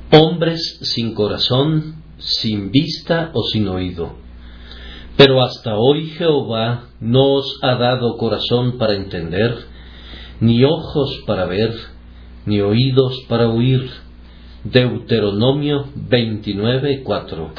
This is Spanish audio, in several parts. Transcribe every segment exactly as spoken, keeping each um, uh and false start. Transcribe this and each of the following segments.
Hombres sin corazón, sin vista o sin oído. Pero hasta hoy Jehová no os ha dado corazón para entender, ni ojos para ver, ni oídos para oír. Deuteronomio veintinueve, cuatro.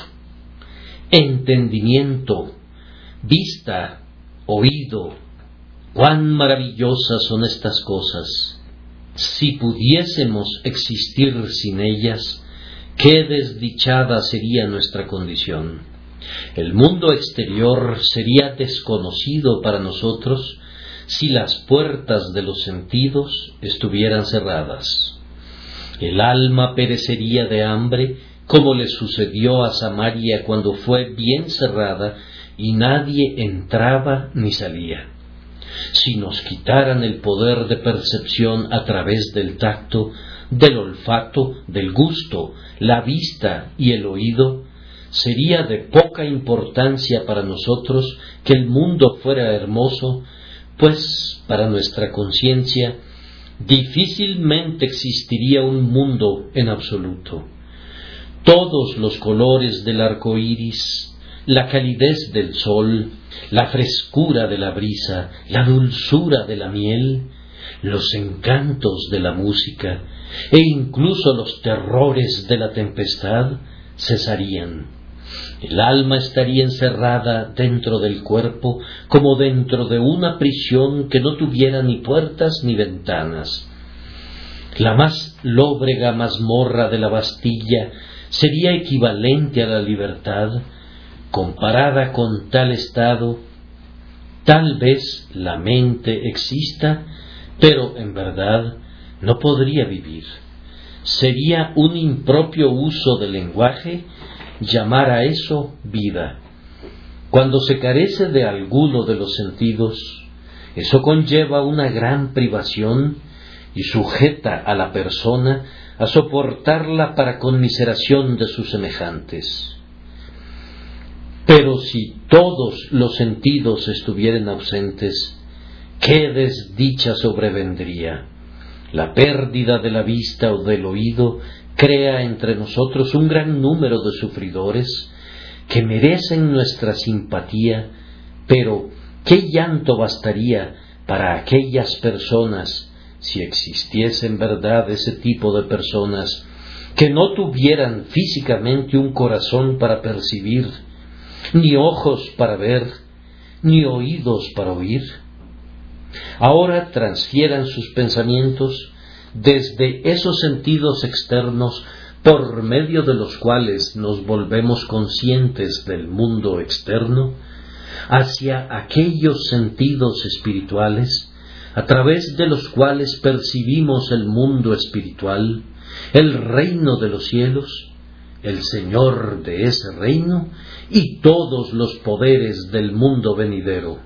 Entendimiento, vista, oído. ¡Cuán maravillosas son estas cosas! Si pudiésemos existir sin ellas, qué desdichada sería nuestra condición. El mundo exterior sería desconocido para nosotros si las puertas de los sentidos estuvieran cerradas. El alma perecería de hambre, como le sucedió a Samaria cuando fue bien cerrada y nadie entraba ni salía. Si nos quitaran el poder de percepción a través del tacto, del olfato, del gusto, la vista y el oído, sería de poca importancia para nosotros que el mundo fuera hermoso, pues para nuestra conciencia difícilmente existiría un mundo en absoluto. Todos los colores del arco iris, la calidez del sol, la frescura de la brisa, la dulzura de la miel, los encantos de la música e incluso los terrores de la tempestad cesarían. El alma estaría encerrada dentro del cuerpo como dentro de una prisión que no tuviera ni puertas ni ventanas. La más lóbrega mazmorra de la Bastilla sería equivalente a la libertad. Comparada con tal estado, tal vez la mente exista, pero en verdad no podría vivir. Sería un impropio uso del lenguaje llamar a eso vida. Cuando se carece de alguno de los sentidos, eso conlleva una gran privación y sujeta a la persona a soportarla para conmiseración de sus semejantes. Pero si todos los sentidos estuvieran ausentes, ¿qué desdicha sobrevendría? La pérdida de la vista o del oído crea entre nosotros un gran número de sufridores que merecen nuestra simpatía, pero ¿qué llanto bastaría para aquellas personas, si existiese en verdad ese tipo de personas, que no tuvieran físicamente un corazón para percibir, ni ojos para ver, ni oídos para oír? Ahora transfieran sus pensamientos desde esos sentidos externos por medio de los cuales nos volvemos conscientes del mundo externo, hacia aquellos sentidos espirituales a través de los cuales percibimos el mundo espiritual, el reino de los cielos, el Señor de ese reino y todos los poderes del mundo venidero.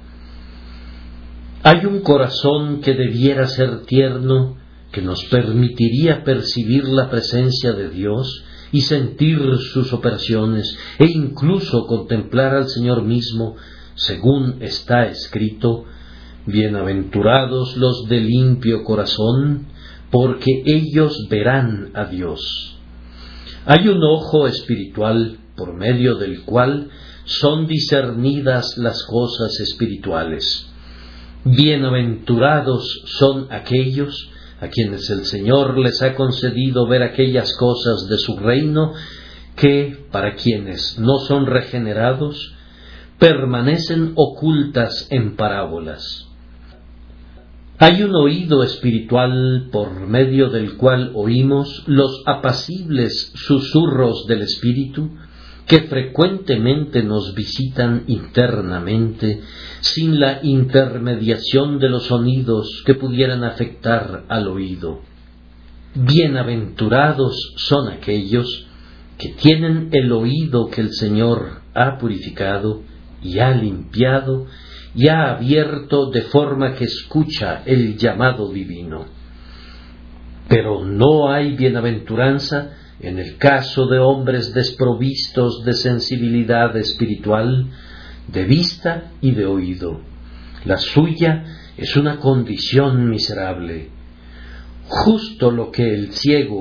Hay un corazón que debiera ser tierno, que nos permitiría percibir la presencia de Dios y sentir sus operaciones e incluso contemplar al Señor mismo, según está escrito: bienaventurados los de limpio corazón, porque ellos verán a Dios. Hay un ojo espiritual por medio del cual son discernidas las cosas espirituales. Bienaventurados son aquellos a quienes el Señor les ha concedido ver aquellas cosas de su reino que, para quienes no son regenerados, permanecen ocultas en parábolas. Hay un oído espiritual por medio del cual oímos los apacibles susurros del Espíritu que frecuentemente nos visitan internamente sin la intermediación de los sonidos que pudieran afectar al oído. Bienaventurados son aquellos que tienen el oído que el Señor ha purificado y ha limpiado y ha abierto de forma que escucha el llamado divino. Pero no hay bienaventuranza en el caso de hombres desprovistos de sensibilidad espiritual, de vista y de oído. La suya es una condición miserable. Justo lo que el ciego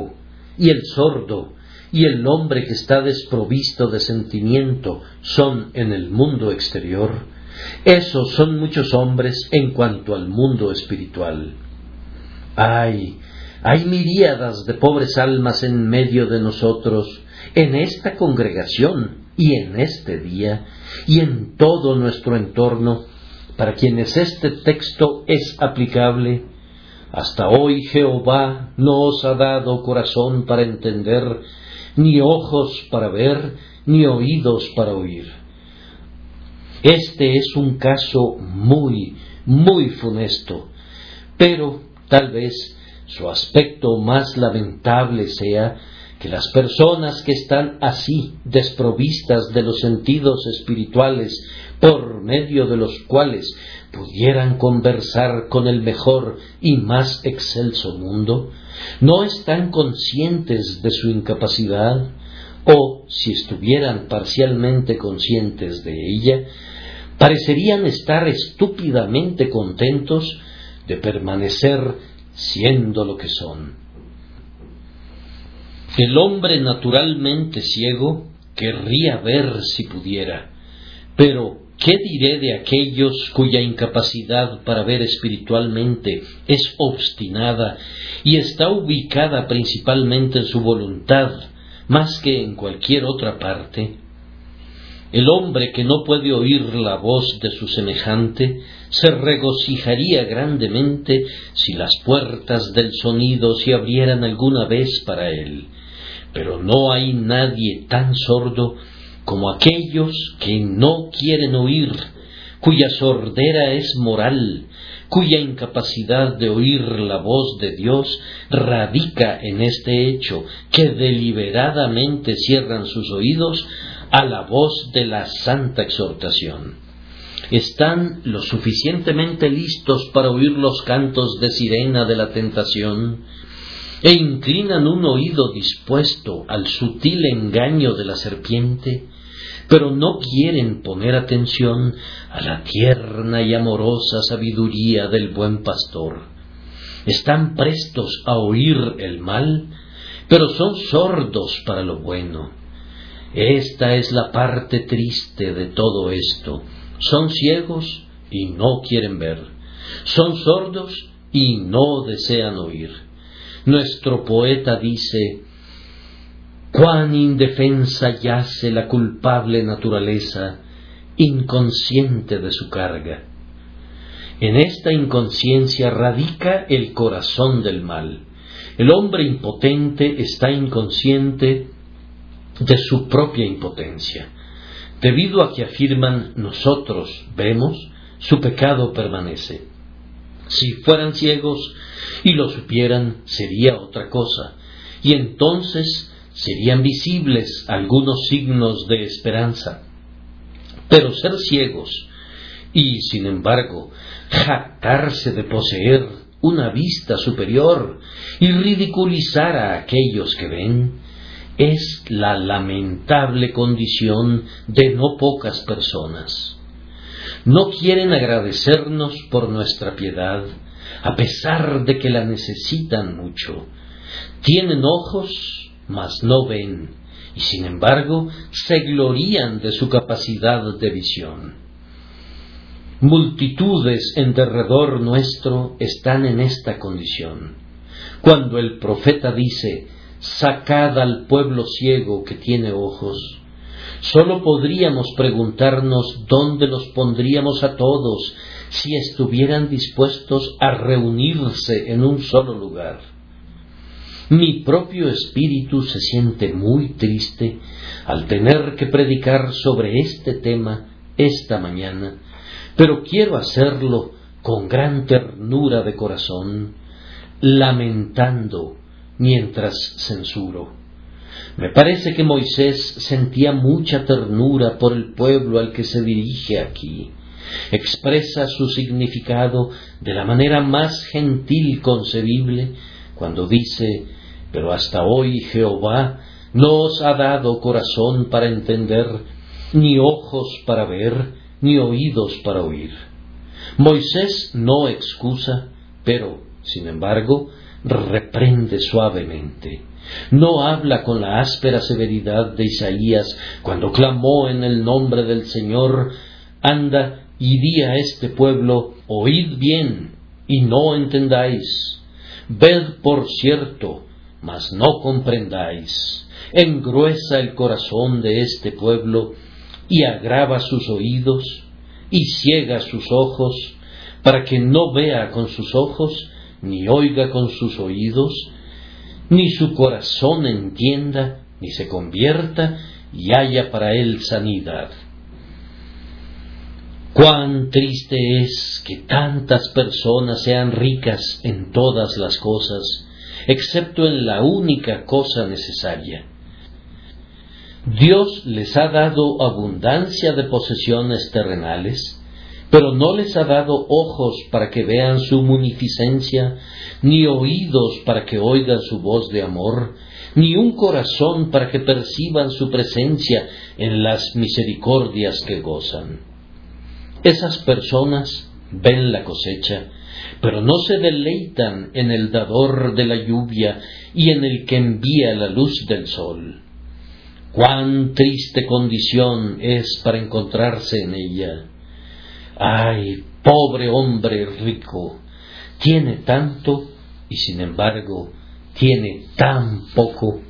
y el sordo, y el hombre que está desprovisto de sentimiento son en el mundo exterior, esos son muchos hombres en cuanto al mundo espiritual. ¡Ay! Hay miríadas de pobres almas en medio de nosotros, en esta congregación y en este día, y en todo nuestro entorno, para quienes este texto es aplicable. Hasta hoy Jehová no os ha dado corazón para entender, ni ojos para ver, ni oídos para oír. Este es un caso muy, muy funesto, pero tal vez su aspecto más lamentable sea que las personas que están así desprovistas de los sentidos espirituales por medio de los cuales pudieran conversar con el mejor y más excelso mundo, no están conscientes de su incapacidad, o, si estuvieran parcialmente conscientes de ella, parecerían estar estúpidamente contentos de permanecer siendo lo que son. El hombre naturalmente ciego querría ver si pudiera, pero ¿qué diré de aquellos cuya incapacidad para ver espiritualmente es obstinada y está ubicada principalmente en su voluntad, más que en cualquier otra parte? El hombre que no puede oír la voz de su semejante se regocijaría grandemente si las puertas del sonido se abrieran alguna vez para él. Pero no hay nadie tan sordo como aquellos que no quieren oír, cuya sordera es moral, cuya incapacidad de oír la voz de Dios radica en este hecho, que deliberadamente cierran sus oídos a la voz de la santa exhortación. Están lo suficientemente listos para oír los cantos de sirena de la tentación, e inclinan un oído dispuesto al sutil engaño de la serpiente, pero no quieren poner atención a la tierna y amorosa sabiduría del buen pastor. Están prestos a oír el mal, pero son sordos para lo bueno. Esta es la parte triste de todo esto. Son ciegos y no quieren ver. Son sordos y no desean oír. Nuestro poeta dice: «Cuán indefensa yace la culpable naturaleza, inconsciente de su carga». En esta inconsciencia radica el corazón del mal. El hombre impotente está inconsciente de su propia impotencia. Debido a que afirman nosotros vemos, su pecado permanece. Si fueran ciegos y lo supieran, sería otra cosa, y entonces serían visibles algunos signos de esperanza. Pero ser ciegos y, sin embargo, jactarse de poseer una vista superior y ridiculizar a aquellos que ven, es la lamentable condición de no pocas personas. No quieren agradecernos por nuestra piedad, a pesar de que la necesitan mucho. Tienen ojos, mas no ven, y sin embargo se glorían de su capacidad de visión. Multitudes en derredor nuestro están en esta condición. Cuando el profeta dice: «Sacad al pueblo ciego que tiene ojos», sólo podríamos preguntarnos dónde los pondríamos a todos si estuvieran dispuestos a reunirse en un solo lugar. Mi propio espíritu se siente muy triste al tener que predicar sobre este tema esta mañana, pero quiero hacerlo con gran ternura de corazón, lamentando mientras censuro. Me parece que Moisés sentía mucha ternura por el pueblo al que se dirige aquí. Expresa su significado de la manera más gentil concebible cuando dice: «Pero hasta hoy Jehová no os ha dado corazón para entender, ni ojos para ver, ni oídos para oír». Moisés no excusa, pero, sin embargo, reprende suavemente. No habla con la áspera severidad de Isaías cuando clamó en el nombre del Señor: anda y di a este pueblo, oíd bien y no entendáis, ved por cierto, mas no comprendáis. Engruesa el corazón de este pueblo y agrava sus oídos y ciega sus ojos, para que no vea con sus ojos, ni oiga con sus oídos, ni su corazón entienda, ni se convierta y haya para él sanidad. Cuán triste es que tantas personas sean ricas en todas las cosas, excepto en la única cosa necesaria. Dios les ha dado abundancia de posesiones terrenales, pero no les ha dado ojos para que vean su munificencia, ni oídos para que oigan su voz de amor, ni un corazón para que perciban su presencia en las misericordias que gozan. Esas personas ven la cosecha, pero no se deleitan en el dador de la lluvia y en el que envía la luz del sol. Cuán triste condición es para encontrarse en ella. ¡Ay, pobre hombre rico! Tiene tanto y sin embargo tiene tan poco.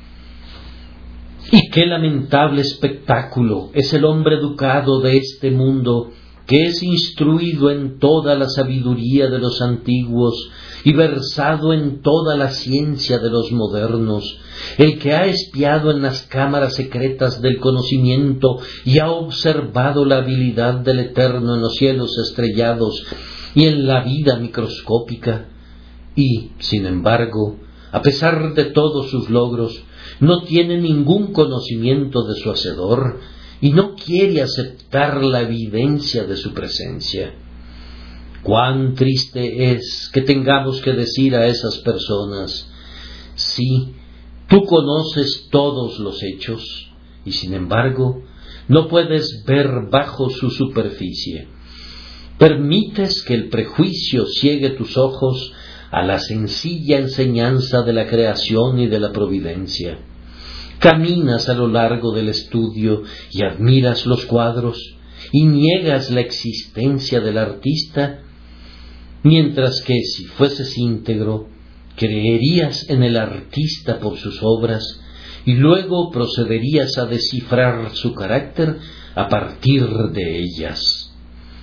Y qué lamentable espectáculo es el hombre educado de este mundo, que es instruido en toda la sabiduría de los antiguos y versado en toda la ciencia de los modernos, el que ha espiado en las cámaras secretas del conocimiento y ha observado la habilidad del Eterno en los cielos estrellados y en la vida microscópica, y, sin embargo, a pesar de todos sus logros, no tiene ningún conocimiento de su Hacedor y no quiere aceptar la evidencia de su presencia. Cuán triste es que tengamos que decir a esas personas: sí, tú conoces todos los hechos, y sin embargo no puedes ver bajo su superficie. Permites que el prejuicio ciegue tus ojos a la sencilla enseñanza de la creación y de la providencia. Caminas a lo largo del estudio y admiras los cuadros y niegas la existencia del artista, mientras que si fueses íntegro, creerías en el artista por sus obras y luego procederías a descifrar su carácter a partir de ellas.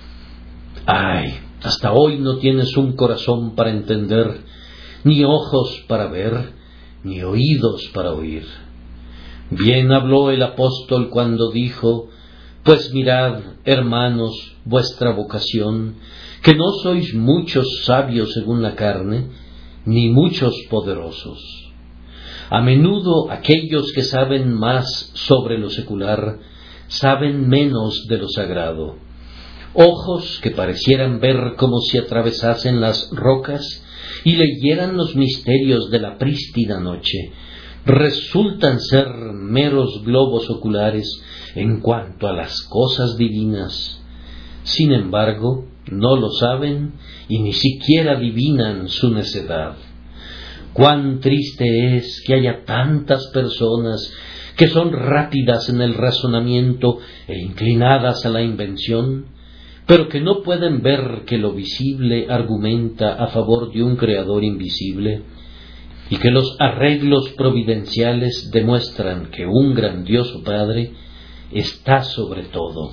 ¡Ay! Hasta hoy no tienes un corazón para entender, ni ojos para ver, ni oídos para oír. Bien habló el apóstol cuando dijo: pues mirad, hermanos, vuestra vocación, que no sois muchos sabios según la carne, ni muchos poderosos. A menudo aquellos que saben más sobre lo secular, saben menos de lo sagrado. Ojos que parecieran ver como si atravesasen las rocas y leyeran los misterios de la prístina noche, resultan ser meros globos oculares en cuanto a las cosas divinas. Sin embargo, no lo saben y ni siquiera adivinan su necedad. Cuán triste es que haya tantas personas que son rápidas en el razonamiento e inclinadas a la invención, pero que no pueden ver que lo visible argumenta a favor de un creador invisible, y que los arreglos providenciales demuestran que un grandioso Padre está sobre todo.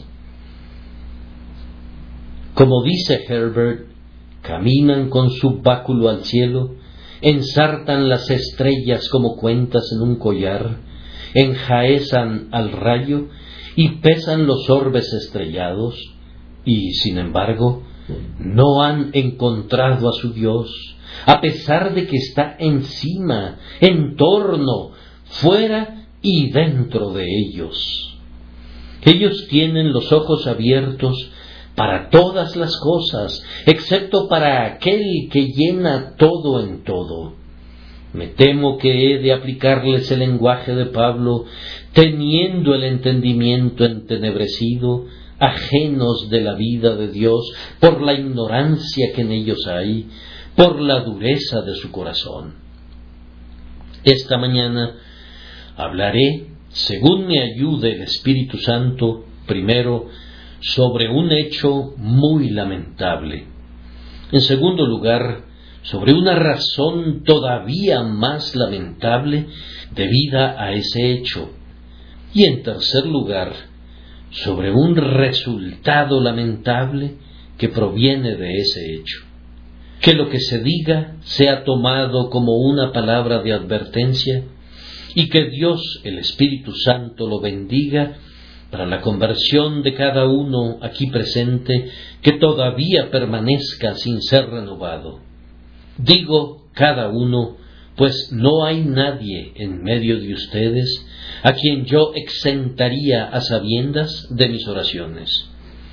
Como dice Herbert, caminan con su báculo al cielo, ensartan las estrellas como cuentas en un collar, enjaezan al rayo y pesan los orbes estrellados, y, sin embargo, no han encontrado a su Dios, a pesar de que está encima, en torno, fuera y dentro de ellos. Ellos tienen los ojos abiertos para todas las cosas, excepto para aquel que llena todo en todo. Me temo que he de aplicarles el lenguaje de Pablo, teniendo el entendimiento entenebrecido, ajenos de la vida de Dios por la ignorancia que en ellos hay, por la dureza de su corazón. Esta mañana hablaré, según me ayude el Espíritu Santo, primero sobre un hecho muy lamentable. En segundo lugar, sobre una razón todavía más lamentable debida a ese hecho. Y en tercer lugar, sobre un resultado lamentable que proviene de ese hecho. Que lo que se diga sea tomado como una palabra de advertencia y que Dios, el Espíritu Santo, lo bendiga para la conversión de cada uno aquí presente que todavía permanezca sin ser renovado. Digo cada uno, pues no hay nadie en medio de ustedes a quien yo exentaría a sabiendas de mis oraciones.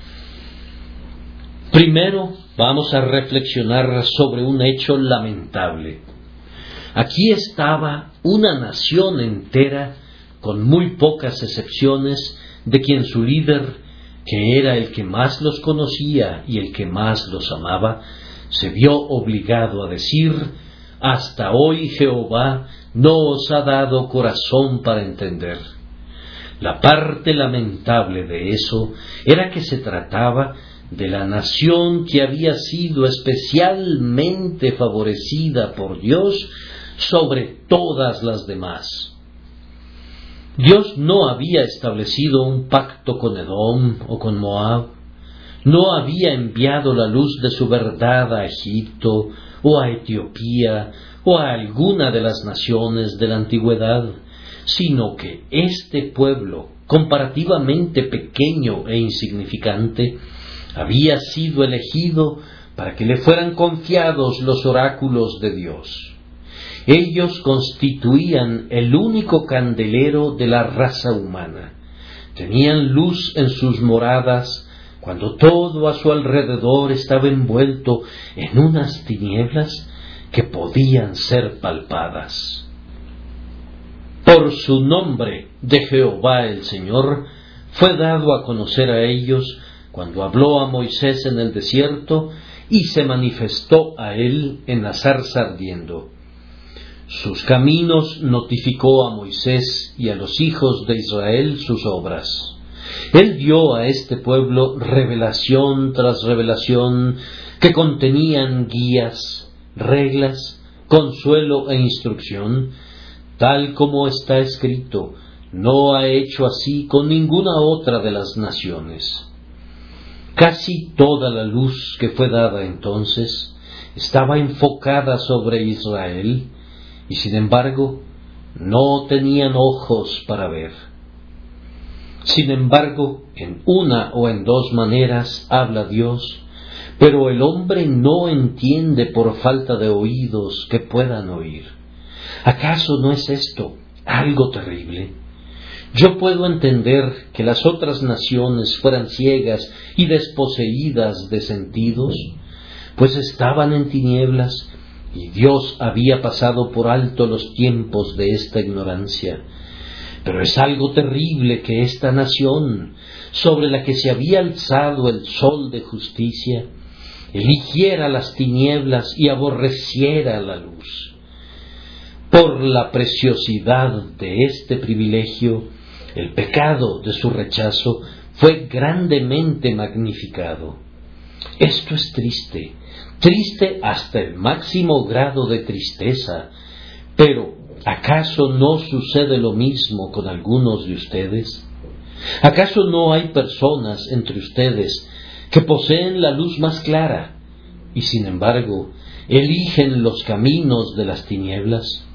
Primero vamos a reflexionar sobre un hecho lamentable. Aquí estaba una nación entera, con muy pocas excepciones, de quien su líder, que era el que más los conocía y el que más los amaba, se vio obligado a decir: hasta hoy Jehová no os ha dado corazón para entender. La parte lamentable de eso era que se trataba de la nación que había sido especialmente favorecida por Dios sobre todas las demás. Dios no había establecido un pacto con Edom o con Moab, no había enviado la luz de su verdad a Egipto o a Etiopía o a alguna de las naciones de la antigüedad, sino que este pueblo, comparativamente pequeño e insignificante, había sido elegido para que le fueran confiados los oráculos de Dios. Ellos constituían el único candelero de la raza humana. Tenían luz en sus moradas cuando todo a su alrededor estaba envuelto en unas tinieblas que podían ser palpadas. Por su nombre de Jehová el Señor fue dado a conocer a ellos cuando habló a Moisés en el desierto y se manifestó a él en la zarza ardiendo. Sus caminos notificó a Moisés y a los hijos de Israel sus obras. Él dio a este pueblo revelación tras revelación que contenían guías, reglas, consuelo e instrucción, tal como está escrito: no ha hecho así con ninguna otra de las naciones. Casi toda la luz que fue dada entonces estaba enfocada sobre Israel, y sin embargo no tenían ojos para ver. Sin embargo, en una o en dos maneras habla Dios, pero el hombre no entiende por falta de oídos que puedan oír. ¿Acaso no es esto algo terrible? Yo puedo entender que las otras naciones fueran ciegas y desposeídas de sentidos, pues estaban en tinieblas y Dios había pasado por alto los tiempos de esta ignorancia. Pero es algo terrible que esta nación, sobre la que se había alzado el sol de justicia, eligiera las tinieblas y aborreciera la luz. Por la preciosidad de este privilegio, el pecado de su rechazo fue grandemente magnificado. Esto es triste, triste hasta el máximo grado de tristeza, pero ¿acaso no sucede lo mismo con algunos de ustedes? ¿Acaso no hay personas entre ustedes que poseen la luz más clara y sin embargo eligen los caminos de las tinieblas?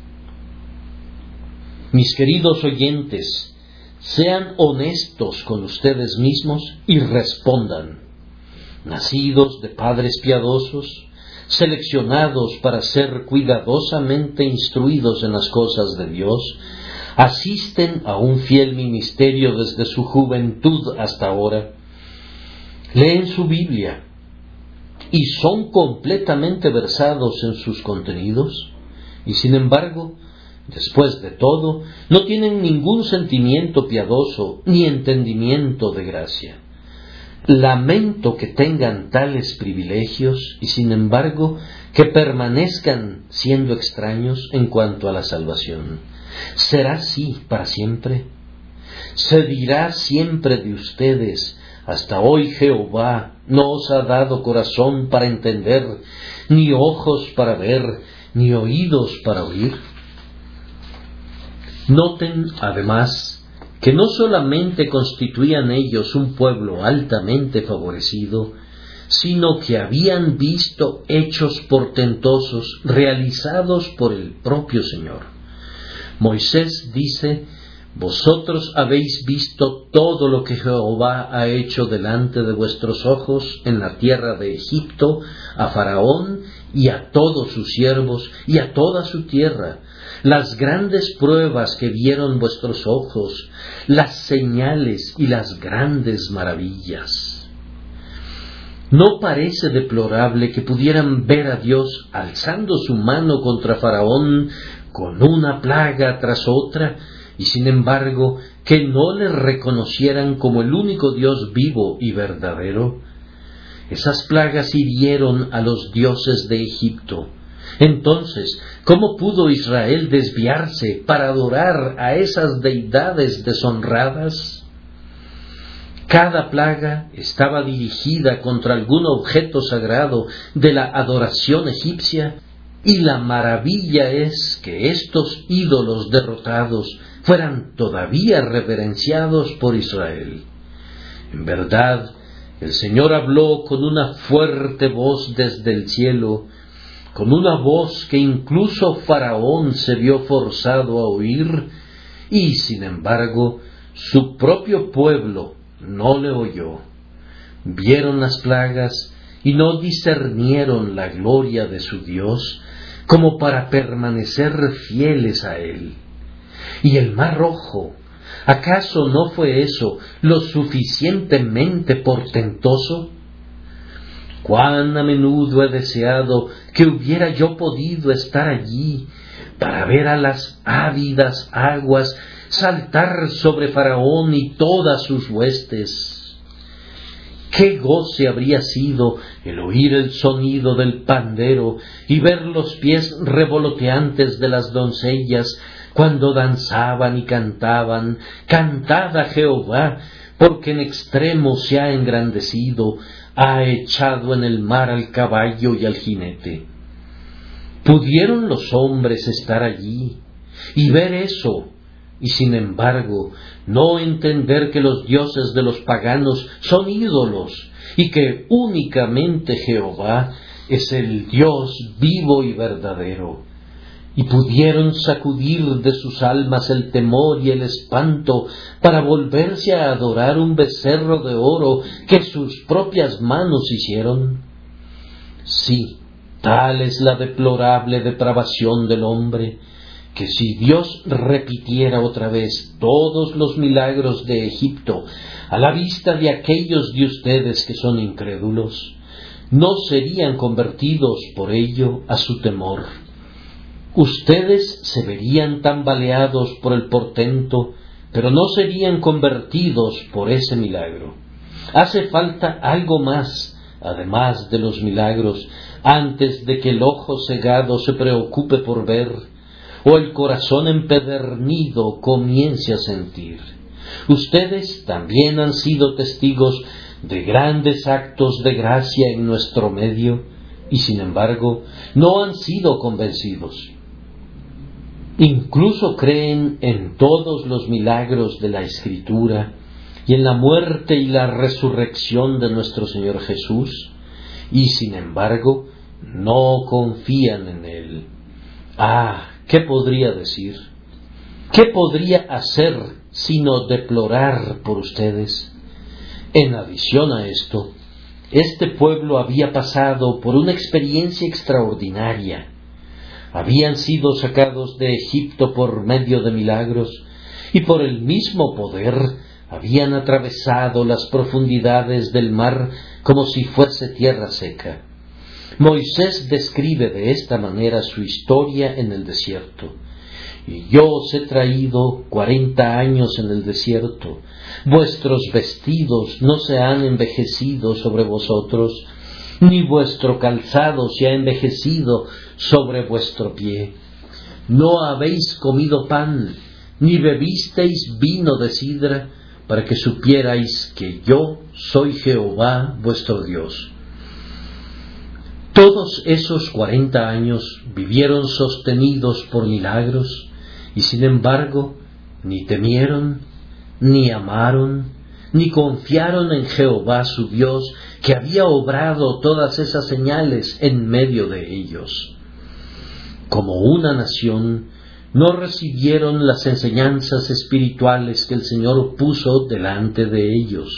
Mis queridos oyentes, sean honestos con ustedes mismos y respondan. Nacidos de padres piadosos, seleccionados para ser cuidadosamente instruidos en las cosas de Dios, asisten a un fiel ministerio desde su juventud hasta ahora, leen su Biblia y son completamente versados en sus contenidos, y sin embargo, después de todo, no tienen ningún sentimiento piadoso ni entendimiento de gracia. Lamento que tengan tales privilegios y sin embargo que permanezcan siendo extraños en cuanto a la salvación. ¿Será así para siempre? ¿Se dirá siempre de ustedes: hasta hoy Jehová no os ha dado corazón para entender, ni ojos para ver, ni oídos para oír? Noten, además, que no solamente constituían ellos un pueblo altamente favorecido, sino que habían visto hechos portentosos realizados por el propio Señor. Moisés dice: vosotros habéis visto todo lo que Jehová ha hecho delante de vuestros ojos en la tierra de Egipto, a Faraón y a todos sus siervos y a toda su tierra, las grandes pruebas que vieron vuestros ojos, las señales y las grandes maravillas. ¿No parece deplorable que pudieran ver a Dios alzando su mano contra Faraón con una plaga tras otra, y sin embargo que no le reconocieran como el único Dios vivo y verdadero? Esas plagas hirieron a los dioses de Egipto. Entonces, ¿cómo pudo Israel desviarse para adorar a esas deidades deshonradas? Cada plaga estaba dirigida contra algún objeto sagrado de la adoración egipcia, y la maravilla es que estos ídolos derrotados fueran todavía reverenciados por Israel. En verdad, el Señor habló con una fuerte voz desde el cielo, con una voz que incluso Faraón se vio forzado a oír, y sin embargo su propio pueblo no le oyó. Vieron las plagas y no discernieron la gloria de su Dios como para permanecer fieles a Él. Y el Mar Rojo, ¿acaso no fue eso lo suficientemente portentoso? Cuán a menudo he deseado que hubiera yo podido estar allí para ver a las ávidas aguas saltar sobre Faraón y todas sus huestes. Qué goce habría sido el oír el sonido del pandero y ver los pies revoloteantes de las doncellas cuando danzaban y cantaban: cantad a Jehová, porque en extremo se ha engrandecido, ha echado en el mar al caballo y al jinete. ¿Pudieron los hombres estar allí y ver eso, y sin embargo no entender que los dioses de los paganos son ídolos y que únicamente Jehová es el Dios vivo y verdadero? Y pudieron sacudir de sus almas el temor y el espanto para volverse a adorar un becerro de oro que sus propias manos hicieron. Sí, tal es la deplorable depravación del hombre, que si Dios repitiera otra vez todos los milagros de Egipto a la vista de aquellos de ustedes que son incrédulos, no serían convertidos por ello a su temor. Ustedes se verían tambaleados por el portento, pero no serían convertidos por ese milagro. Hace falta algo más, además de los milagros, antes de que el ojo cegado se preocupe por ver, o el corazón empedernido comience a sentir. Ustedes también han sido testigos de grandes actos de gracia en nuestro medio, y sin embargo no han sido convencidos. Incluso creen en todos los milagros de la Escritura y en la muerte y la resurrección de nuestro Señor Jesús, y sin embargo no confían en Él. Ah, ¿qué podría decir? ¿Qué podría hacer sino deplorar por ustedes? En adición a esto, este pueblo había pasado por una experiencia extraordinaria. Habían sido sacados de Egipto por medio de milagros, y por el mismo poder habían atravesado las profundidades del mar como si fuese tierra seca. Moisés describe de esta manera su historia en el desierto, y yo os he traído cuarenta años en el desierto. Vuestros vestidos no se han envejecido sobre vosotros, ni vuestro calzado se ha envejecido sobre vuestro pie. No habéis comido pan, ni bebisteis vino de sidra, para que supierais que yo soy Jehová vuestro Dios. Todos esos cuarenta años vivieron sostenidos por milagros, y sin embargo ni temieron, ni amaron, ni confiaron en Jehová su Dios, que había obrado todas esas señales en medio de ellos. Como una nación, no recibieron las enseñanzas espirituales que el Señor puso delante de ellos.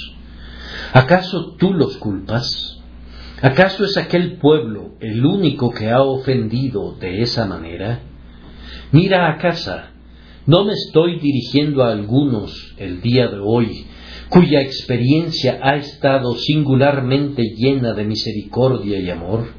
¿Acaso tú los culpas? ¿Acaso es aquel pueblo el único que ha ofendido de esa manera? Mira a casa, no me estoy dirigiendo a algunos el día de hoy, cuya experiencia ha estado singularmente llena de misericordia y amor.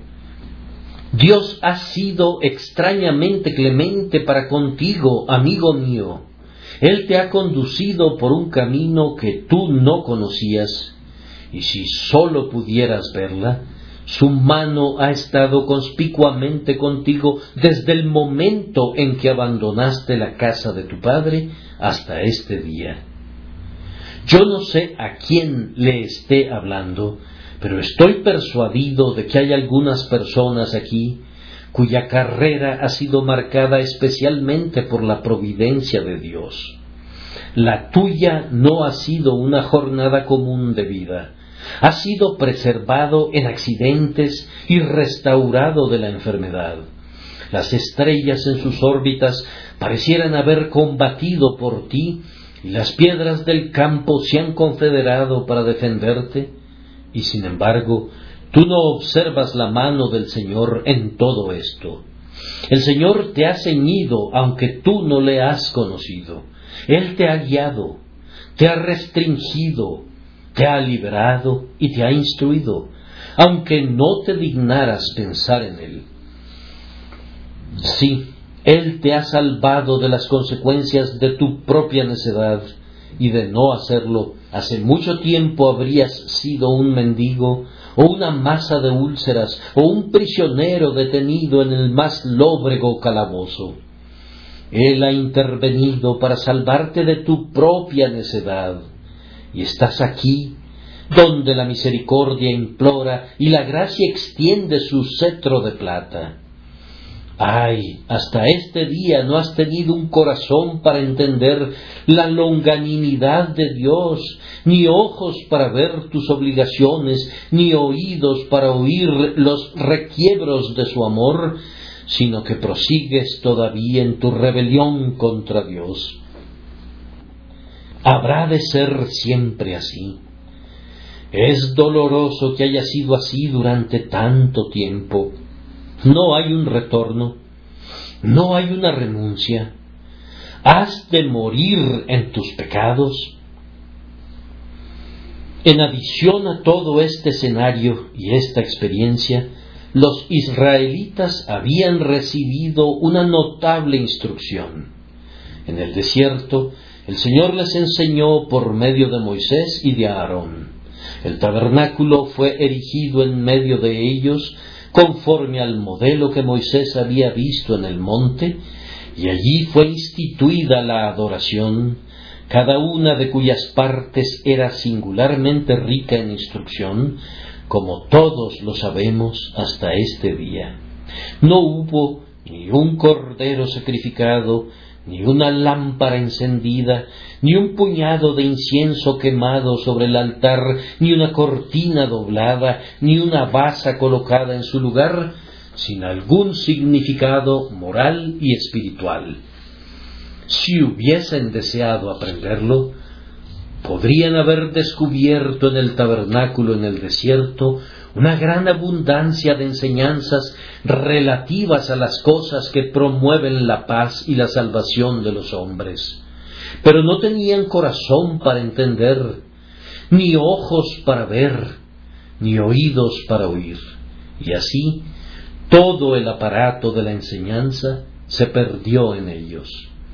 Dios ha sido extrañamente clemente para contigo, amigo mío. Él te ha conducido por un camino que tú no conocías, y si sólo pudieras verla, su mano ha estado conspicuamente contigo desde el momento en que abandonaste la casa de tu padre hasta este día. Yo no sé a quién le esté hablando, pero estoy persuadido de que hay algunas personas aquí cuya carrera ha sido marcada especialmente por la providencia de Dios. La tuya no ha sido una jornada común de vida. Has sido preservado en accidentes y restaurado de la enfermedad. Las estrellas en sus órbitas parecieran haber combatido por ti, y las piedras del campo se han confederado para defenderte, y sin embargo, tú no observas la mano del Señor en todo esto. El Señor te ha ceñido aunque tú no le has conocido. Él te ha guiado, te ha restringido, te ha liberado y te ha instruido, aunque no te dignaras pensar en Él. Sí, Él te ha salvado de las consecuencias de tu propia necedad, y de no hacerlo, hace mucho tiempo habrías sido un mendigo, o una masa de úlceras, o un prisionero detenido en el más lóbrego calabozo. Él ha intervenido para salvarte de tu propia necedad, y estás aquí, donde la misericordia implora y la gracia extiende su cetro de plata. Ay, hasta este día no has tenido un corazón para entender la longanimidad de Dios, ni ojos para ver tus obligaciones, ni oídos para oír los requiebros de su amor, sino que prosigues todavía en tu rebelión contra Dios. Habrá de ser siempre así. Es doloroso que haya sido así durante tanto tiempo. No hay un retorno, no hay una renuncia. ¿Has de morir en tus pecados? En adición a todo este escenario y esta experiencia, los israelitas habían recibido una notable instrucción. En el desierto, el Señor les enseñó por medio de Moisés y de Aarón. El tabernáculo fue erigido en medio de ellos, conforme al modelo que Moisés había visto en el monte, y allí fue instituida la adoración, cada una de cuyas partes era singularmente rica en instrucción, como todos lo sabemos hasta este día. No hubo ni un cordero sacrificado, ni una lámpara encendida, ni un puñado de incienso quemado sobre el altar, ni una cortina doblada, ni una basa colocada en su lugar, sin algún significado moral y espiritual. Si hubiesen deseado aprenderlo, podrían haber descubierto en el tabernáculo en el desierto una gran abundancia de enseñanzas relativas a las cosas que promueven la paz y la salvación de los hombres. Pero no tenían corazón para entender, ni ojos para ver, ni oídos para oír. Y así, todo el aparato de la enseñanza se perdió en ellos.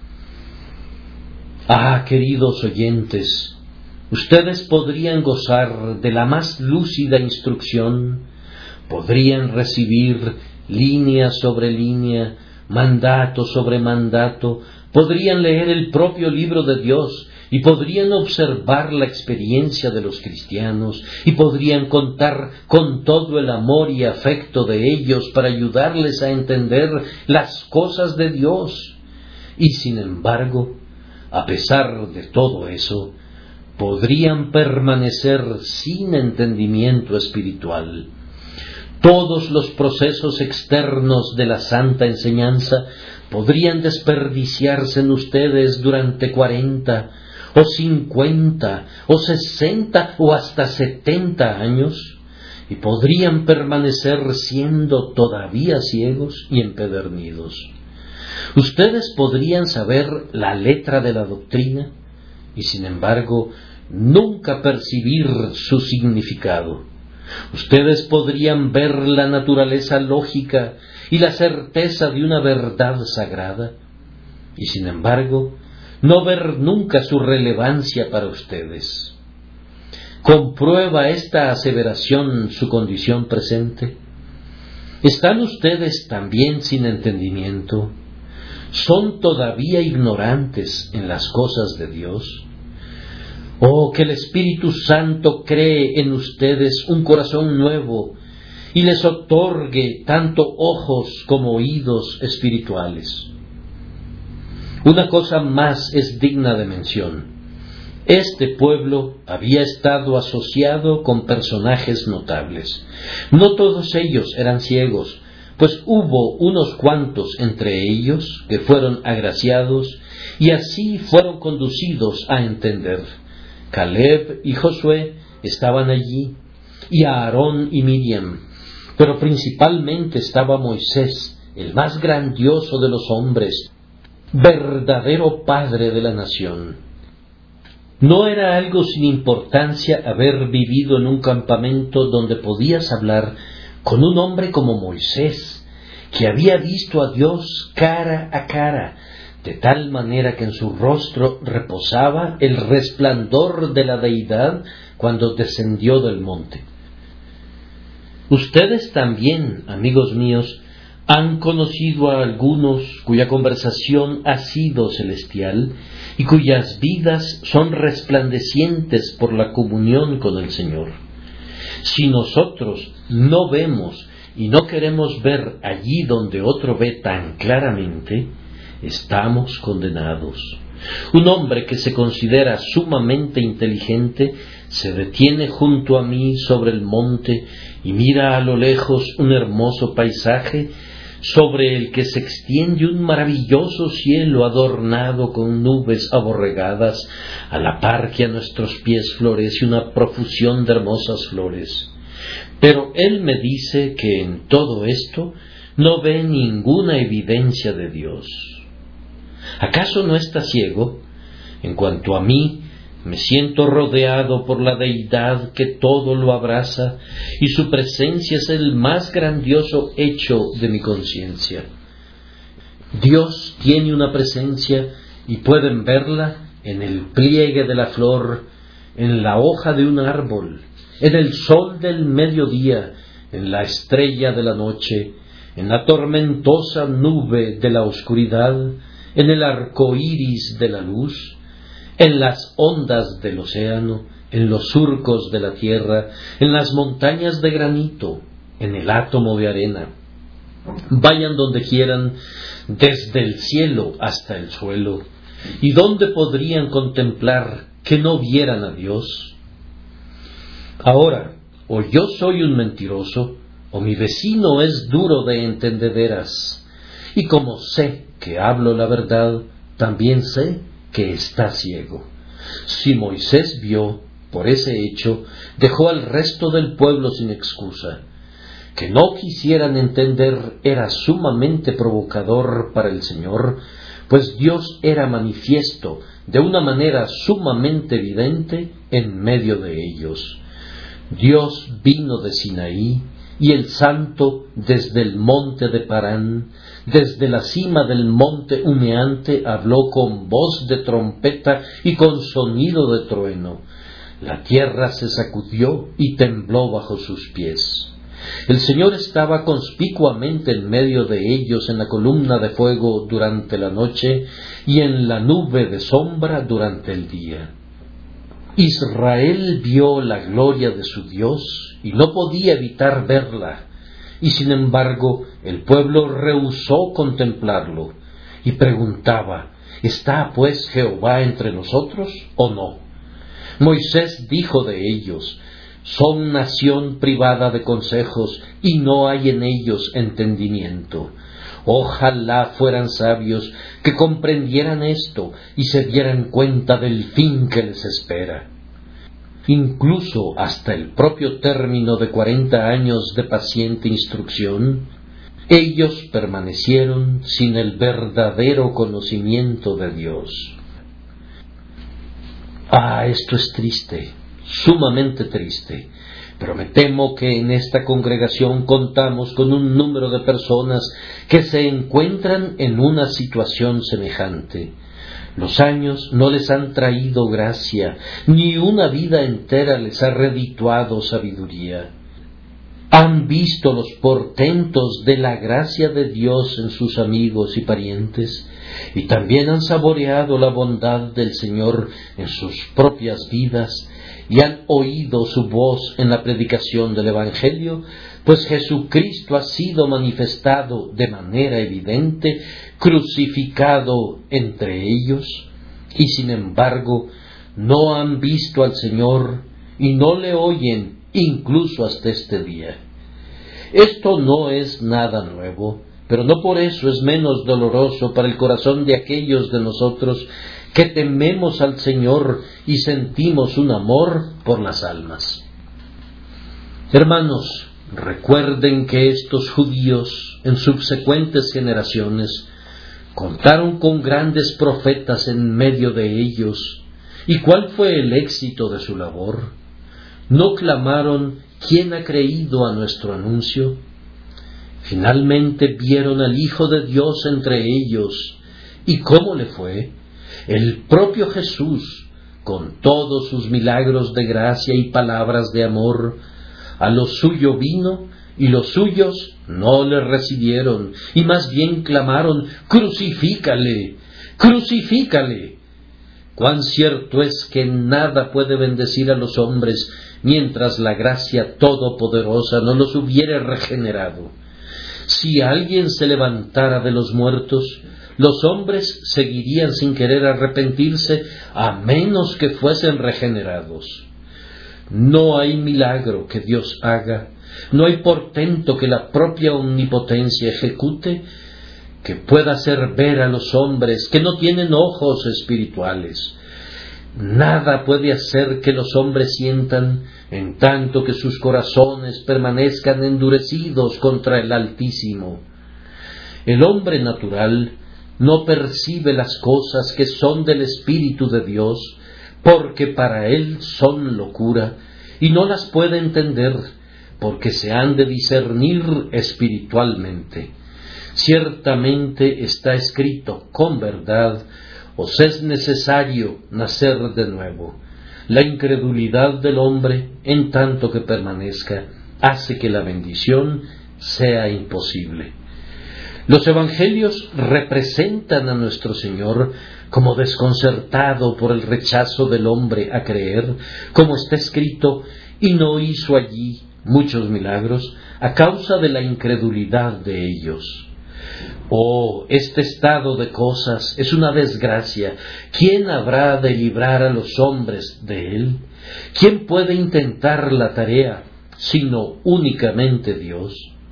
Ah, queridos oyentes, ustedes podrían gozar de la más lúcida instrucción, podrían recibir línea sobre línea, mandato sobre mandato, podrían leer el propio libro de Dios y podrían observar la experiencia de los cristianos y podrían contar con todo el amor y afecto de ellos para ayudarles a entender las cosas de Dios. Y sin embargo, a pesar de todo eso, podrían permanecer sin entendimiento espiritual. Todos los procesos externos de la santa enseñanza podrían desperdiciarse en ustedes durante cuarenta, o cincuenta, o sesenta, o hasta setenta años, y podrían permanecer siendo todavía ciegos y empedernidos. Ustedes podrían saber la letra de la doctrina, y sin embargo, nunca percibir su significado. Ustedes podrían ver la naturaleza lógica y la certeza de una verdad sagrada, y sin embargo, no ver nunca su relevancia para ustedes. ¿Comprueba esta aseveración su condición presente? ¿Están ustedes también sin entendimiento? ¿Son todavía ignorantes en las cosas de Dios? Oh, que el Espíritu Santo cree en ustedes un corazón nuevo y les otorgue tanto ojos como oídos espirituales. Una cosa más es digna de mención. Este pueblo había estado asociado con personajes notables. No todos ellos eran ciegos, pues hubo unos cuantos entre ellos que fueron agraciados y así fueron conducidos a entender. Caleb y Josué estaban allí, y Aarón y Miriam, pero principalmente estaba Moisés, el más grandioso de los hombres, verdadero padre de la nación. No era algo sin importancia haber vivido en un campamento donde podías hablar con un hombre como Moisés, que había visto a Dios cara a cara, de tal manera que en su rostro reposaba el resplandor de la deidad cuando descendió del monte. Ustedes también, amigos míos, han conocido a algunos cuya conversación ha sido celestial y cuyas vidas son resplandecientes por la comunión con el Señor. Si nosotros no vemos y no queremos ver allí donde otro ve tan claramente, estamos condenados. Un hombre que se considera sumamente inteligente se detiene junto a mí sobre el monte y mira a lo lejos un hermoso paisaje sobre el que se extiende un maravilloso cielo adornado con nubes aborregadas, a la par que a nuestros pies florece una profusión de hermosas flores. Pero él me dice que en todo esto no ve ninguna evidencia de Dios. ¿Acaso no está ciego? En cuanto a mí, me siento rodeado por la deidad que todo lo abraza, y su presencia es el más grandioso hecho de mi conciencia. Dios tiene una presencia y pueden verla en el pliegue de la flor, en la hoja de un árbol, en el sol del mediodía, en la estrella de la noche, en la tormentosa nube de la oscuridad, en el arco iris de la luz, en las ondas del océano, en los surcos de la tierra, en las montañas de granito, en el átomo de arena. Vayan donde quieran, desde el cielo hasta el suelo, y donde podrían contemplar que no vieran a Dios. Ahora, o yo soy un mentiroso, o mi vecino es duro de entendederas, y como sé que hablo la verdad, también sé que está ciego. Si Moisés vio, por ese hecho, dejó al resto del pueblo sin excusa. Que no quisieran entender era sumamente provocador para el Señor, pues Dios era manifiesto de una manera sumamente evidente en medio de ellos. Dios vino de Sinaí y el santo desde el monte de Parán, desde la cima del monte humeante, habló con voz de trompeta y con sonido de trueno. La tierra se sacudió y tembló bajo sus pies. El Señor estaba conspicuamente en medio de ellos en la columna de fuego durante la noche y en la nube de sombra durante el día. Israel vio la gloria de su Dios y no podía evitar verla, y sin embargo el pueblo rehusó contemplarlo y preguntaba: ¿está pues Jehová entre nosotros o no? Moisés dijo de ellos: son nación privada de consejos y no hay en ellos entendimiento. Ojalá fueran sabios que comprendieran esto y se dieran cuenta del fin que les espera. Incluso hasta el propio término de cuarenta años de paciente instrucción, ellos permanecieron sin el verdadero conocimiento de Dios. Ah, esto es triste, sumamente triste, pero me temo que en esta congregación contamos con un número de personas que se encuentran en una situación semejante. Los años no les han traído gracia, ni una vida entera les ha redituado sabiduría. Han visto los portentos de la gracia de Dios en sus amigos y parientes, y también han saboreado la bondad del Señor en sus propias vidas, y han oído su voz en la predicación del Evangelio, pues Jesucristo ha sido manifestado de manera evidente, crucificado entre ellos, y sin embargo no han visto al Señor y no le oyen incluso hasta este día. Esto no es nada nuevo, pero no por eso es menos doloroso para el corazón de aquellos de nosotros que tememos al Señor y sentimos un amor por las almas. Hermanos, recuerden que estos judíos en subsecuentes generaciones contaron con grandes profetas en medio de ellos. ¿Y cuál fue el éxito de su labor? ¿No clamaron: ¿quién ha creído a nuestro anuncio? Finalmente vieron al Hijo de Dios entre ellos. ¿Y cómo le fue? El propio Jesús, con todos sus milagros de gracia y palabras de amor, a lo suyo vino, y los suyos no le recibieron, y más bien clamaron: ¡crucifícale! ¡Crucifícale! Cuán cierto es que nada puede bendecir a los hombres mientras la gracia todopoderosa no los hubiere regenerado. Si alguien se levantara de los muertos, los hombres seguirían sin querer arrepentirse a menos que fuesen regenerados. No hay milagro que Dios haga, no hay portento que la propia omnipotencia ejecute que pueda hacer ver a los hombres que no tienen ojos espirituales. Nada puede hacer que los hombres sientan, en tanto que sus corazones permanezcan endurecidos contra el Altísimo. El hombre natural no percibe las cosas que son del Espíritu de Dios, porque para él son locura, y no las puede entender, porque se han de discernir espiritualmente. Ciertamente está escrito con verdad: os es necesario nacer de nuevo. La incredulidad del hombre, en tanto que permanezca, hace que la bendición sea imposible. Los evangelios representan a nuestro Señor como desconcertado por el rechazo del hombre a creer, como está escrito: y no hizo allí muchos milagros a causa de la incredulidad de ellos. Oh, este estado de cosas es una desgracia. ¿Quién habrá de librar a los hombres de él? ¿Quién puede intentar la tarea sino únicamente Dios?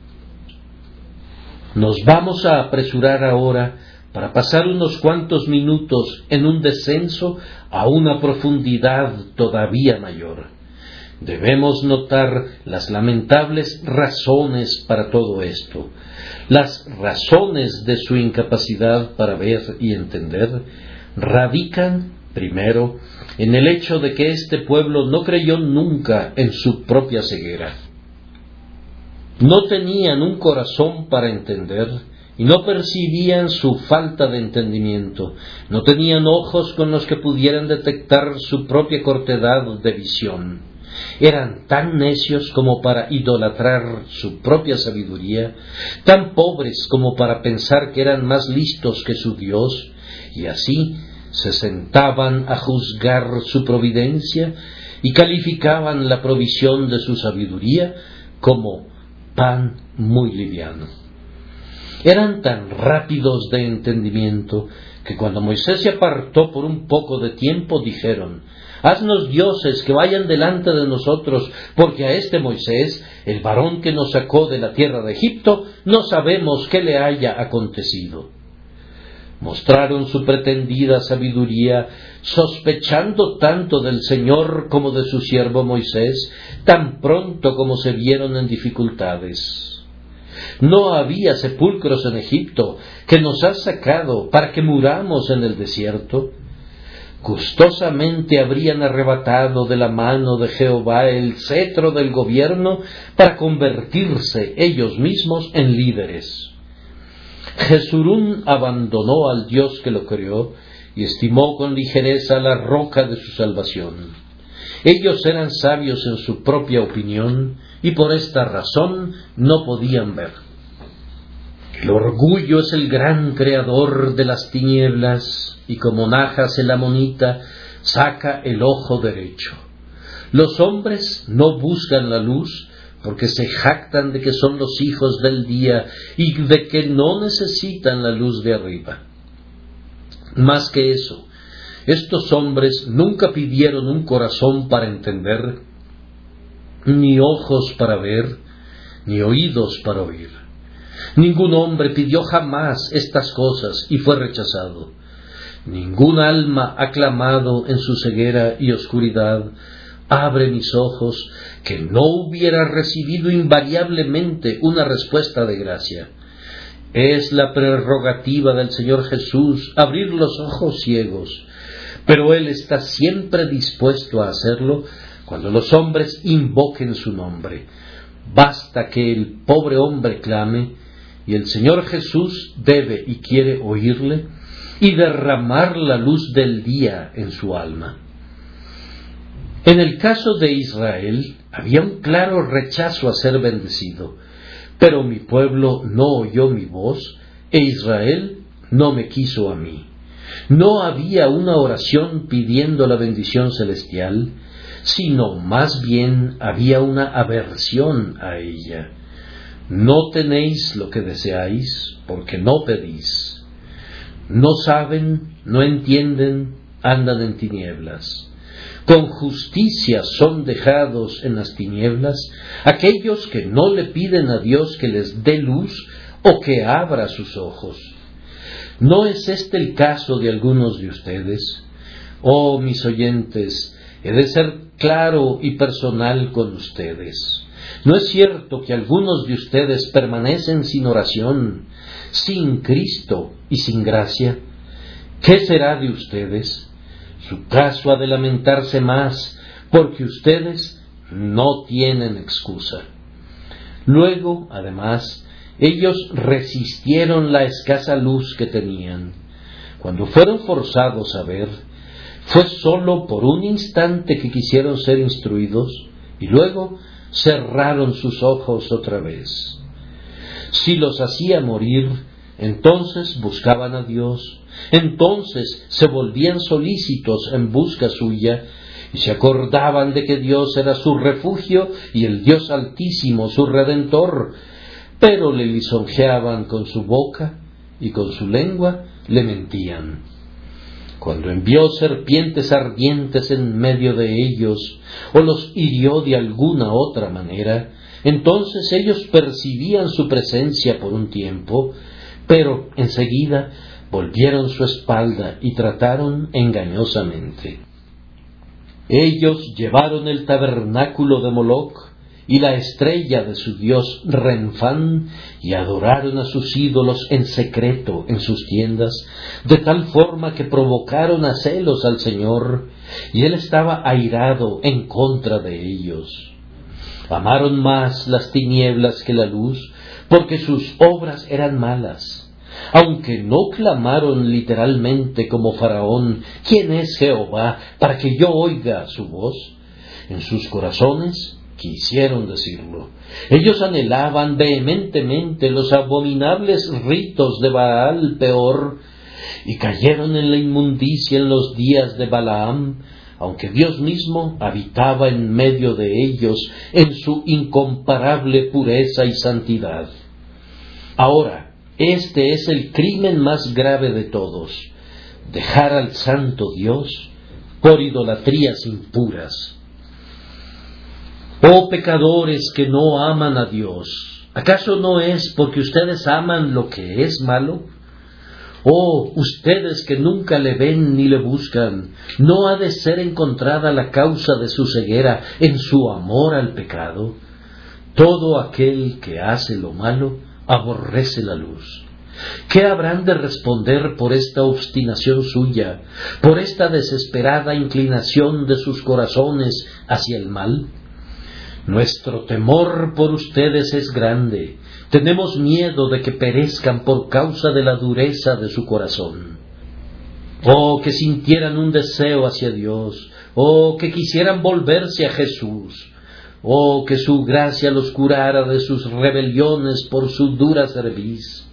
Nos vamos a apresurar ahora para pasar unos cuantos minutos en un descenso a una profundidad todavía mayor. Debemos notar las lamentables razones para todo esto. Las razones de su incapacidad para ver y entender radican, primero, en el hecho de que este pueblo no creyó nunca en su propia ceguera. No tenían un corazón para entender y no percibían su falta de entendimiento. No tenían ojos con los que pudieran detectar su propia cortedad de visión. Eran tan necios como para idolatrar su propia sabiduría, tan pobres como para pensar que eran más listos que su Dios, y así se sentaban a juzgar su providencia y calificaban la provisión de su sabiduría como pan muy liviano. Eran tan rápidos de entendimiento que cuando Moisés se apartó por un poco de tiempo dijeron: «Haznos dioses que vayan delante de nosotros, porque a este Moisés, el varón que nos sacó de la tierra de Egipto, no sabemos qué le haya acontecido». Mostraron su pretendida sabiduría, sospechando tanto del Señor como de su siervo Moisés, tan pronto como se vieron en dificultades. No había sepulcros en Egipto, que nos has sacado para que muramos en el desierto. Gustosamente habrían arrebatado de la mano de Jehová el cetro del gobierno para convertirse ellos mismos en líderes. Jesurún abandonó al Dios que lo creó y estimó con ligereza la roca de su salvación. Ellos eran sabios en su propia opinión y por esta razón no podían ver. El orgullo es el gran creador de las tinieblas y como Najas el amonita saca el ojo derecho. Los hombres no buscan la luz porque se jactan de que son los hijos del día y de que no necesitan la luz de arriba. Más que eso, estos hombres nunca pidieron un corazón para entender, ni ojos para ver, ni oídos para oír. Ningún hombre pidió jamás estas cosas y fue rechazado. Ningún alma ha clamado en su ceguera y oscuridad: «Abre mis ojos», que no hubiera recibido invariablemente una respuesta de gracia. Es la prerrogativa del Señor Jesús abrir los ojos ciegos, pero Él está siempre dispuesto a hacerlo cuando los hombres invoquen su nombre. Basta que el pobre hombre clame, y el Señor Jesús debe y quiere oírle y derramar la luz del día en su alma. En el caso de Israel, había un claro rechazo a ser bendecido, pero mi pueblo no oyó mi voz, e Israel no me quiso a mí. No había una oración pidiendo la bendición celestial, sino más bien había una aversión a ella. No tenéis lo que deseáis, porque no pedís. No saben, no entienden, andan en tinieblas. Con justicia son dejados en las tinieblas aquellos que no le piden a Dios que les dé luz o que abra sus ojos. ¿No es este el caso de algunos de ustedes? Oh, mis oyentes, he de ser claro y personal con ustedes. ¿No es cierto que algunos de ustedes permanecen sin oración, sin Cristo y sin gracia? ¿Qué será de ustedes? Su caso ha de lamentarse más, porque ustedes no tienen excusa. Luego, además, ellos resistieron la escasa luz que tenían. Cuando fueron forzados a ver, fue sólo por un instante que quisieron ser instruidos, y luego cerraron sus ojos otra vez. Si los hacía morir, entonces buscaban a Dios, entonces se volvían solícitos en busca suya, y se acordaban de que Dios era su refugio y el Dios Altísimo su Redentor, pero le lisonjeaban con su boca y con su lengua le mentían. Cuando envió serpientes ardientes en medio de ellos, o los hirió de alguna otra manera, entonces ellos percibían su presencia por un tiempo, pero enseguida volvieron su espalda y trataron engañosamente. Ellos llevaron el tabernáculo de Moloc y la estrella de su dios Renfán, y adoraron a sus ídolos en secreto en sus tiendas, de tal forma que provocaron a celos al Señor, y Él estaba airado en contra de ellos. Amaron más las tinieblas que la luz, porque sus obras eran malas. Aunque no clamaron literalmente como Faraón, ¿quién es Jehová para que yo oiga su voz? En sus corazones quisieron decirlo. Ellos anhelaban vehementemente los abominables ritos de Baal Peor, y cayeron en la inmundicia en los días de Balaam, aunque Dios mismo habitaba en medio de ellos en su incomparable pureza y santidad. Ahora, este es el crimen más grave de todos: dejar al santo Dios por idolatrías impuras. Oh pecadores que no aman a Dios, ¿acaso no es porque ustedes aman lo que es malo? Oh, ustedes que nunca le ven ni le buscan, ¿no ha de ser encontrada la causa de su ceguera en su amor al pecado? Todo aquel que hace lo malo aborrece la luz. ¿Qué habrán de responder por esta obstinación suya, por esta desesperada inclinación de sus corazones hacia el mal? Nuestro temor por ustedes es grande. Tenemos miedo de que perezcan por causa de la dureza de su corazón. Oh, que sintieran un deseo hacia Dios. Oh, que quisieran volverse a Jesús. Oh, que su gracia los curara de sus rebeliones por su dura cerviz.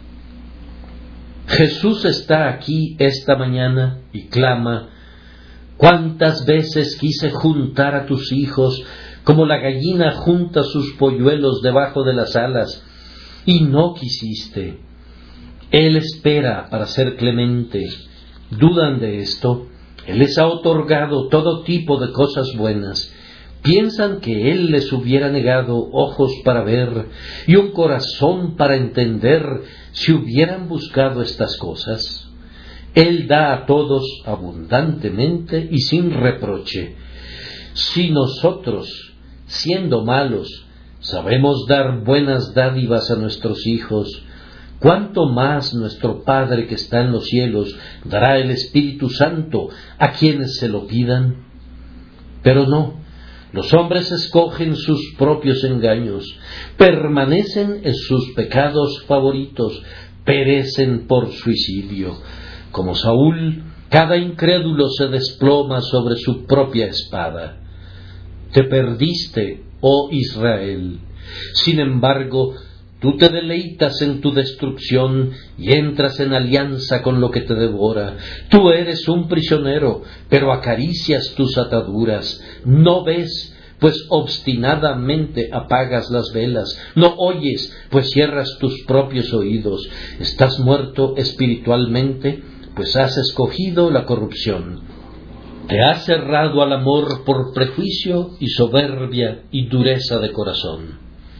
Jesús está aquí esta mañana y clama: ¿cuántas veces quise juntar a tus hijos como la gallina junta sus polluelos debajo de las alas, y no quisiste? Él espera para ser clemente. ¿Dudan de esto? Él les ha otorgado todo tipo de cosas buenas. ¿Piensan que Él les hubiera negado ojos para ver y un corazón para entender si hubieran buscado estas cosas? Él da a todos abundantemente y sin reproche. Si nosotros, siendo malos, sabemos dar buenas dádivas a nuestros hijos, ¿cuánto más nuestro Padre que está en los cielos dará el Espíritu Santo a quienes se lo pidan? Pero no, los hombres escogen sus propios engaños, permanecen en sus pecados favoritos, perecen por suicidio. Como Saúl, cada incrédulo se desploma sobre su propia espada. Te perdiste, oh Israel. Sin embargo, tú te deleitas en tu destrucción y entras en alianza con lo que te devora. Tú eres un prisionero, pero acaricias tus ataduras. No ves, pues obstinadamente apagas las velas. No oyes, pues cierras tus propios oídos. Estás muerto espiritualmente, pues has escogido la corrupción. Te has cerrado al amor por prejuicio y soberbia y dureza de corazón.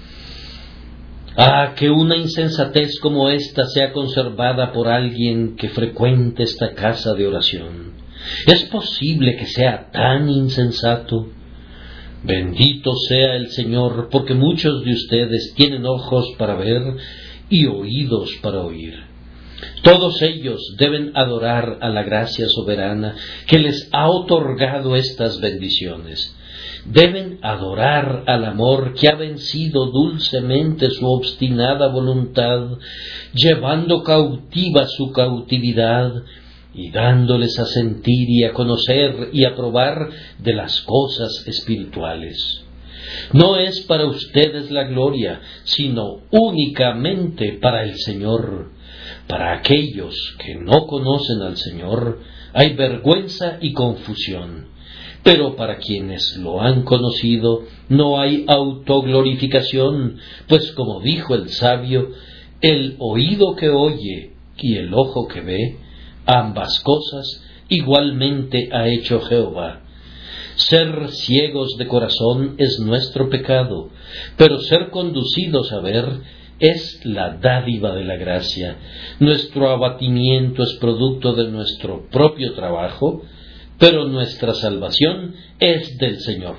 Ah, que una insensatez como esta sea conservada por alguien que frecuente esta casa de oración. ¿Es posible que sea tan insensato? Bendito sea el Señor, porque muchos de ustedes tienen ojos para ver y oídos para oír. Todos ellos deben adorar a la gracia soberana que les ha otorgado estas bendiciones. Deben adorar al amor que ha vencido dulcemente su obstinada voluntad, llevando cautiva su cautividad y dándoles a sentir y a conocer y a probar de las cosas espirituales. No es para ustedes la gloria, sino únicamente para el Señor. Para aquellos que no conocen al Señor hay vergüenza y confusión, pero para quienes lo han conocido no hay autoglorificación, pues como dijo el sabio, el oído que oye y el ojo que ve, ambas cosas igualmente ha hecho Jehová. Ser ciegos de corazón es nuestro pecado, pero ser conducidos a ver es la dádiva de la gracia. Nuestro abatimiento es producto de nuestro propio trabajo, pero nuestra salvación es del Señor.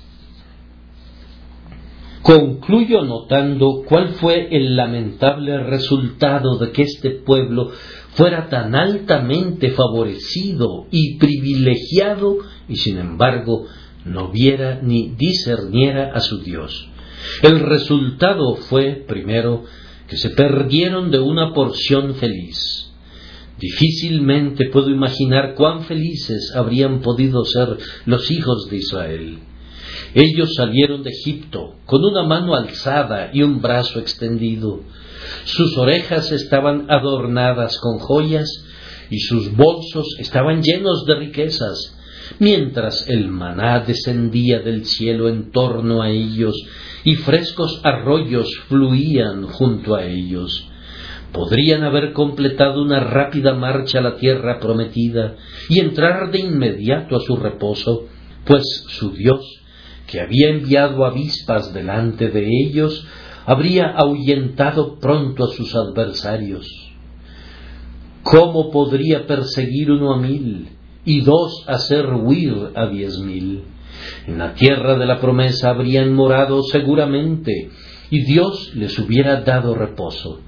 Concluyo notando cuál fue el lamentable resultado de que este pueblo fuera tan altamente favorecido y privilegiado y sin embargo no viera ni discerniera a su Dios. El resultado fue, primero, que se perdieron de una porción feliz. Difícilmente puedo imaginar cuán felices habrían podido ser los hijos de Israel. Ellos salieron de Egipto con una mano alzada y un brazo extendido. Sus orejas estaban adornadas con joyas y sus bolsos estaban llenos de riquezas, mientras el maná descendía del cielo en torno a ellos y frescos arroyos fluían junto a ellos. Podrían haber completado una rápida marcha a la tierra prometida y entrar de inmediato a su reposo, pues su Dios, que había enviado avispas delante de ellos, habría ahuyentado pronto a sus adversarios. ¿Cómo podría perseguir uno a mil y dos hacer huir a diez mil? En la tierra de la promesa habrían morado seguramente, y Dios les hubiera dado reposo.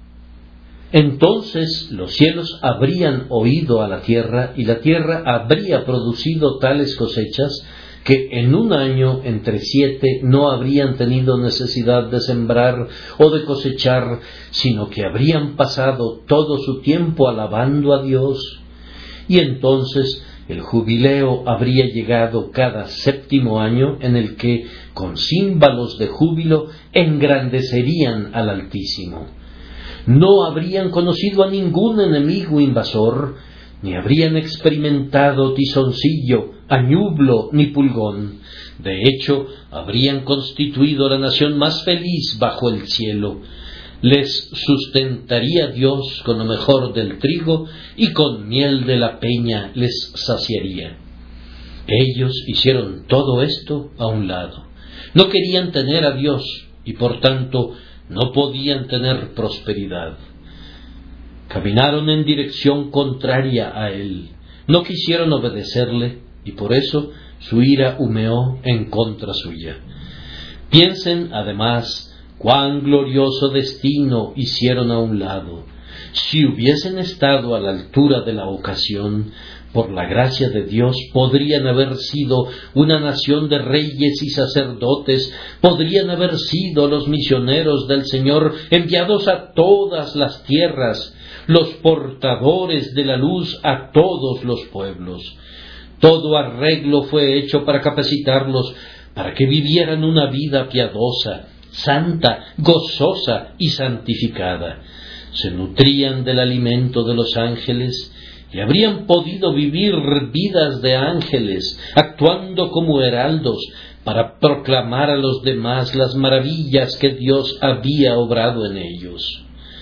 Entonces los cielos habrían oído a la tierra, y la tierra habría producido tales cosechas que en un año entre siete no habrían tenido necesidad de sembrar o de cosechar, sino que habrían pasado todo su tiempo alabando a Dios. Y entonces el jubileo habría llegado cada séptimo año, en el que, con címbalos de júbilo, engrandecerían al Altísimo. No habrían conocido a ningún enemigo invasor, ni habrían experimentado tizoncillo, añublo ni pulgón. De hecho, habrían constituido la nación más feliz bajo el cielo. Les sustentaría Dios con lo mejor del trigo, y con miel de la peña les saciaría. Ellos hicieron todo esto a un lado. No querían tener a Dios, y por tanto no podían tener prosperidad. Caminaron en dirección contraria a Él. No quisieron obedecerle, y por eso su ira humeó en contra suya. Piensen, además, cuán glorioso destino hicieron a un lado. Si hubiesen estado a la altura de la ocasión, por la gracia de Dios, podrían haber sido una nación de reyes y sacerdotes, podrían haber sido los misioneros del Señor enviados a todas las tierras, los portadores de la luz a todos los pueblos. Todo arreglo fue hecho para capacitarlos, para que vivieran una vida piadosa, santa, gozosa y santificada. Se nutrían del alimento de los ángeles y habrían podido vivir vidas de ángeles, actuando como heraldos para proclamar a los demás las maravillas que Dios había obrado en ellos.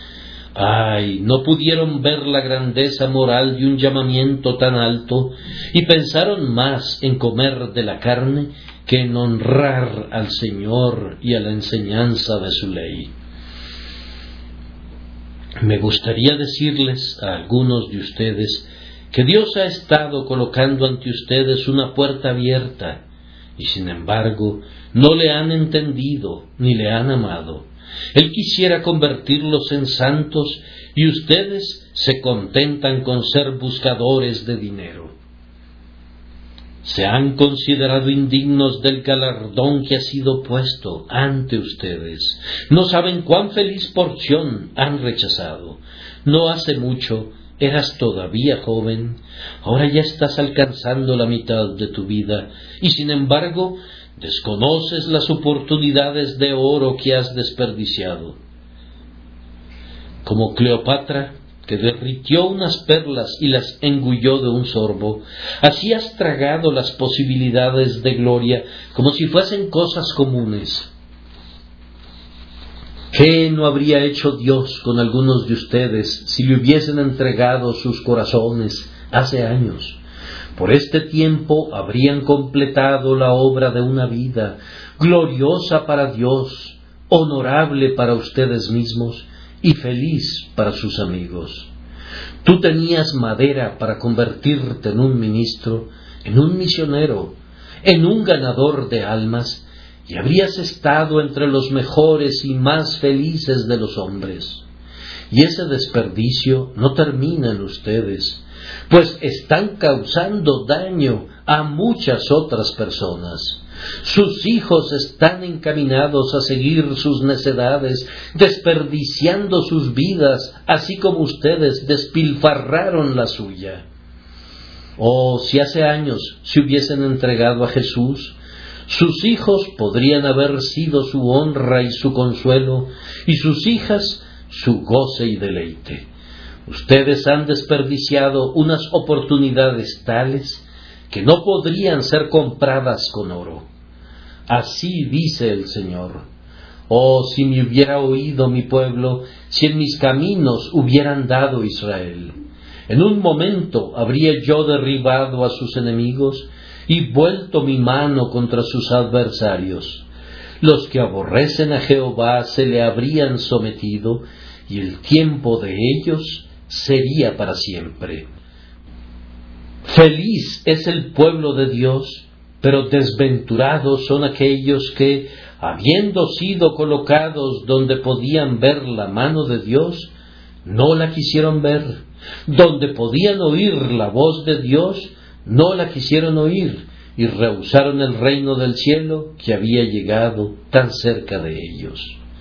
Ay, no pudieron ver la grandeza moral de un llamamiento tan alto, y pensaron más en comer de la carne que en honrar al Señor y a la enseñanza de su ley. Me gustaría decirles a algunos de ustedes que Dios ha estado colocando ante ustedes una puerta abierta, y sin embargo no le han entendido ni le han amado. Él quisiera convertirlos en santos, y ustedes se contentan con ser buscadores de dinero. Se han considerado indignos del galardón que ha sido puesto ante ustedes. No saben cuán feliz porción han rechazado. No hace mucho eras todavía joven, ahora ya estás alcanzando la mitad de tu vida, y sin embargo desconoces las oportunidades de oro que has desperdiciado. Como Cleopatra, que derritió unas perlas y las engulló de un sorbo, así has tragado las posibilidades de gloria como si fuesen cosas comunes. ¿Qué no habría hecho Dios con algunos de ustedes si le hubiesen entregado sus corazones hace años? Por este tiempo habrían completado la obra de una vida, gloriosa para Dios, honorable para ustedes mismos y feliz para sus amigos. Tú tenías madera para convertirte en un ministro, en un misionero, en un ganador de almas, y habrías estado entre los mejores y más felices de los hombres. y ese desperdicio no termina en ustedes, pues están causando daño a muchas otras personas. Sus hijos están encaminados a seguir sus necedades, desperdiciando sus vidas, así como ustedes despilfarraron la suya. Oh, si hace años se hubiesen entregado a Jesús, sus hijos podrían haber sido su honra y su consuelo, y sus hijas su goce y deleite. Ustedes han desperdiciado unas oportunidades tales que no podrían ser compradas con oro. Así dice el Señor: oh, si me hubiera oído mi pueblo, si en mis caminos hubiera andado Israel. En un momento habría yo derribado a sus enemigos y vuelto mi mano contra sus adversarios. Los que aborrecen a Jehová se le habrían sometido, y el tiempo de ellos sería para siempre. Feliz es el pueblo de Dios, pero desventurados son aquellos que, habiendo sido colocados donde podían ver la mano de Dios, no la quisieron ver, donde podían oír la voz de Dios, no la quisieron oír, y rehusaron el reino del cielo que había llegado tan cerca de ellos.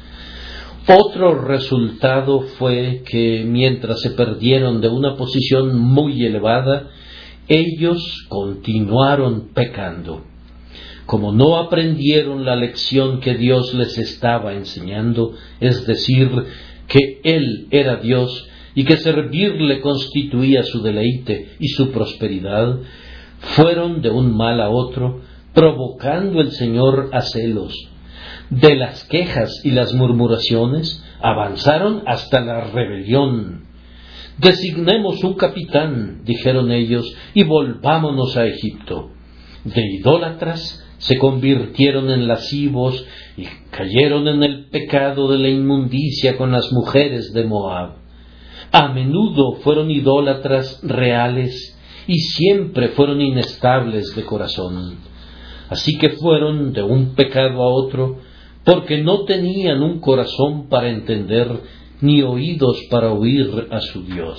Otro resultado fue que, mientras se perdieron de una posición muy elevada, ellos continuaron pecando. Como no aprendieron la lección que Dios les estaba enseñando, es decir, que Él era Dios y que servirle constituía su deleite y su prosperidad, fueron de un mal a otro, provocando el Señor a celos. De las quejas y las murmuraciones avanzaron hasta la rebelión. Designemos un capitán, dijeron ellos, y volvámonos a Egipto. De idólatras se convirtieron en lascivos y cayeron en el pecado de la inmundicia con las mujeres de Moab. A menudo fueron idólatras reales y siempre fueron inestables de corazón. Así que fueron de un pecado a otro, porque no tenían un corazón para entender ni oídos para oír a su Dios.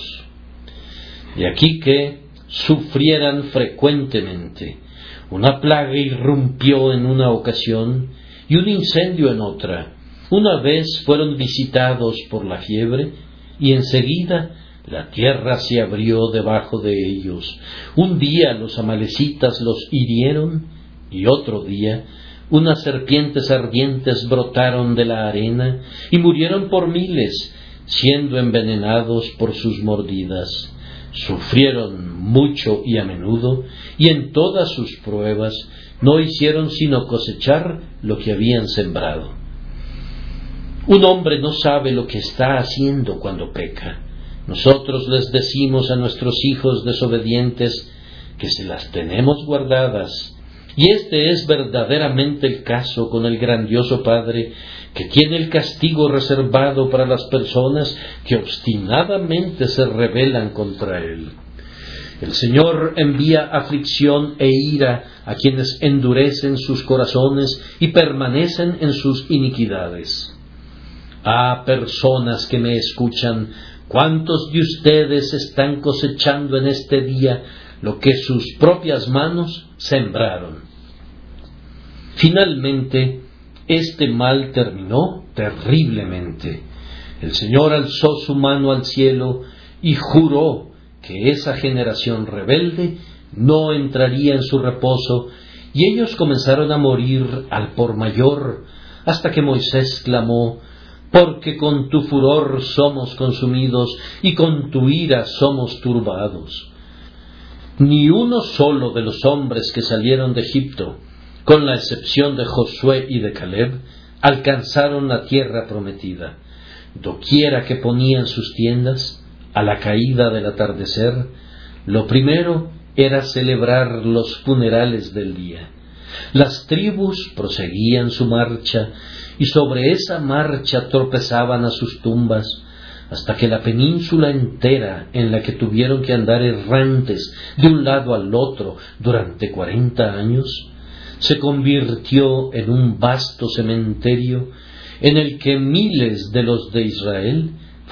De aquí que sufrieran frecuentemente. Una plaga irrumpió en una ocasión y un incendio en otra. Una vez fueron visitados por la fiebre y enseguida la tierra se abrió debajo de ellos. Un día los amalecitas los hirieron y otro día unas serpientes ardientes brotaron de la arena y murieron por miles, siendo envenenados por sus mordidas. Sufrieron mucho y a menudo, y en todas sus pruebas no hicieron sino cosechar lo que habían sembrado. Un hombre no sabe lo que está haciendo cuando peca. Nosotros les decimos a nuestros hijos desobedientes que se las tenemos guardadas. Y este es verdaderamente el caso con el grandioso Padre, que tiene el castigo reservado para las personas que obstinadamente se rebelan contra Él. El Señor envía aflicción e ira a quienes endurecen sus corazones y permanecen en sus iniquidades. Ah, personas que me escuchan, ¿cuántos de ustedes están cosechando en este día lo que sus propias manos sembraron? Finalmente, este mal terminó terriblemente. El Señor alzó su mano al cielo y juró que esa generación rebelde no entraría en su reposo, y ellos comenzaron a morir al por mayor, hasta que Moisés clamó: porque con tu furor somos consumidos y con tu ira somos turbados. Ni uno solo de los hombres que salieron de Egipto, con la excepción de Josué y de Caleb, alcanzaron la tierra prometida. Doquiera que ponían sus tiendas, a la caída del atardecer, lo primero era celebrar los funerales del día. Las tribus proseguían su marcha, y sobre esa marcha tropezaban a sus tumbas, hasta que la península entera, en la que tuvieron que andar errantes de un lado al otro durante cuarenta años, se convirtió en un vasto cementerio en el que miles de los de Israel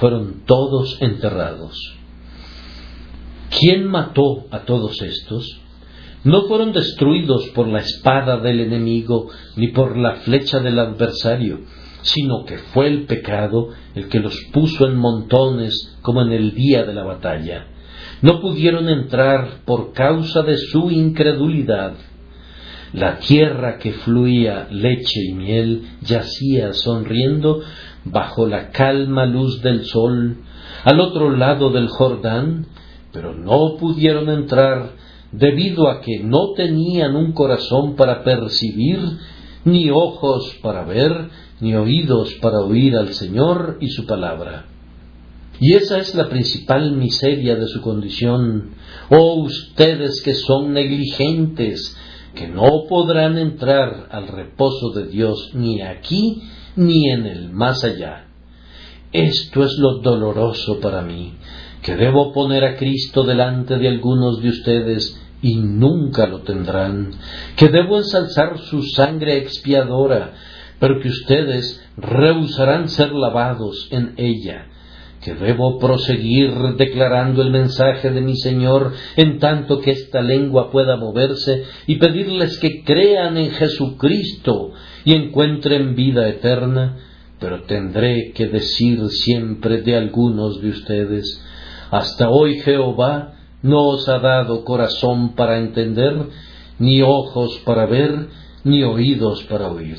fueron todos enterrados. ¿Quién mató a todos estos? No fueron destruidos por la espada del enemigo ni por la flecha del adversario, sino que fue el pecado el que los puso en montones como en el día de la batalla. No pudieron entrar por causa de su incredulidad. La tierra que fluía leche y miel yacía sonriendo bajo la calma luz del sol al otro lado del Jordán, pero no pudieron entrar debido a que no tenían un corazón para percibir, ni ojos para ver, ni oídos para oír al Señor y su palabra. Y esa es la principal miseria de su condición. Oh, ustedes que son negligentes, que no podrán entrar al reposo de Dios ni aquí ni en el más allá. Esto es lo doloroso para mí, que debo poner a Cristo delante de algunos de ustedes y nunca lo tendrán, que debo ensalzar su sangre expiadora, pero que ustedes rehusarán ser lavados en ella, que debo proseguir declarando el mensaje de mi Señor en tanto que esta lengua pueda moverse y pedirles que crean en Jesucristo y encuentren vida eterna, pero tendré que decir siempre de algunos de ustedes: hasta hoy Jehová no os ha dado corazón para entender, ni ojos para ver, ni oídos para oír.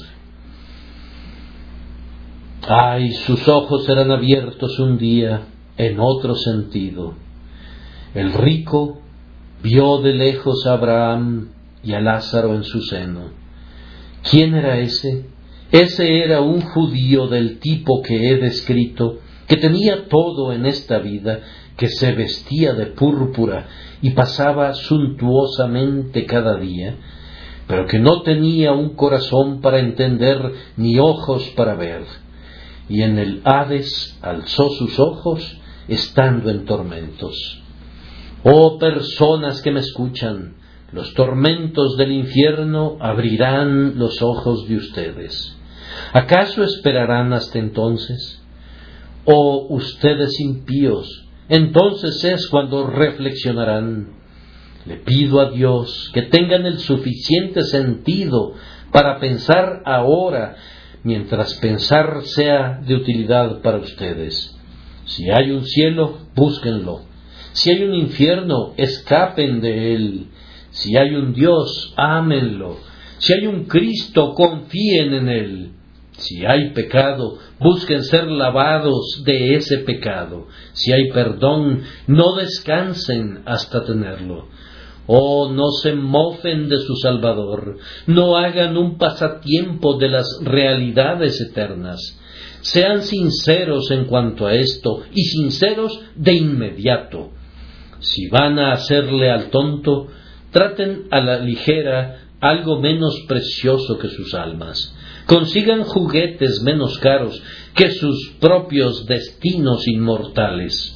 Ay, sus ojos serán abiertos un día en otro sentido. El rico vio de lejos a Abraham y a Lázaro en su seno. ¿Quién era ese? Ese era un judío del tipo que he descrito, que tenía todo en esta vida, que se vestía de púrpura y pasaba suntuosamente cada día, pero que no tenía un corazón para entender ni ojos para ver. Y en el Hades alzó sus ojos, estando en tormentos. Oh personas que me escuchan, los tormentos del infierno abrirán los ojos de ustedes. ¿Acaso esperarán hasta entonces? Oh ustedes impíos, entonces es cuando reflexionarán. Le pido a Dios que tengan el suficiente sentido para pensar ahora, mientras pensar sea de utilidad para ustedes. Si hay un cielo, búsquenlo. Si hay un infierno, escapen de él. Si hay un Dios, ámenlo. Si hay un Cristo, confíen en él. Si hay pecado, busquen ser lavados de ese pecado. Si hay perdón, no descansen hasta tenerlo. Oh, no se mofen de su Salvador, no hagan un pasatiempo de las realidades eternas. Sean sinceros en cuanto a esto, y sinceros de inmediato. Si van a hacerle al tonto, traten a la ligera algo menos precioso que sus almas. Consigan juguetes menos caros que sus propios destinos inmortales.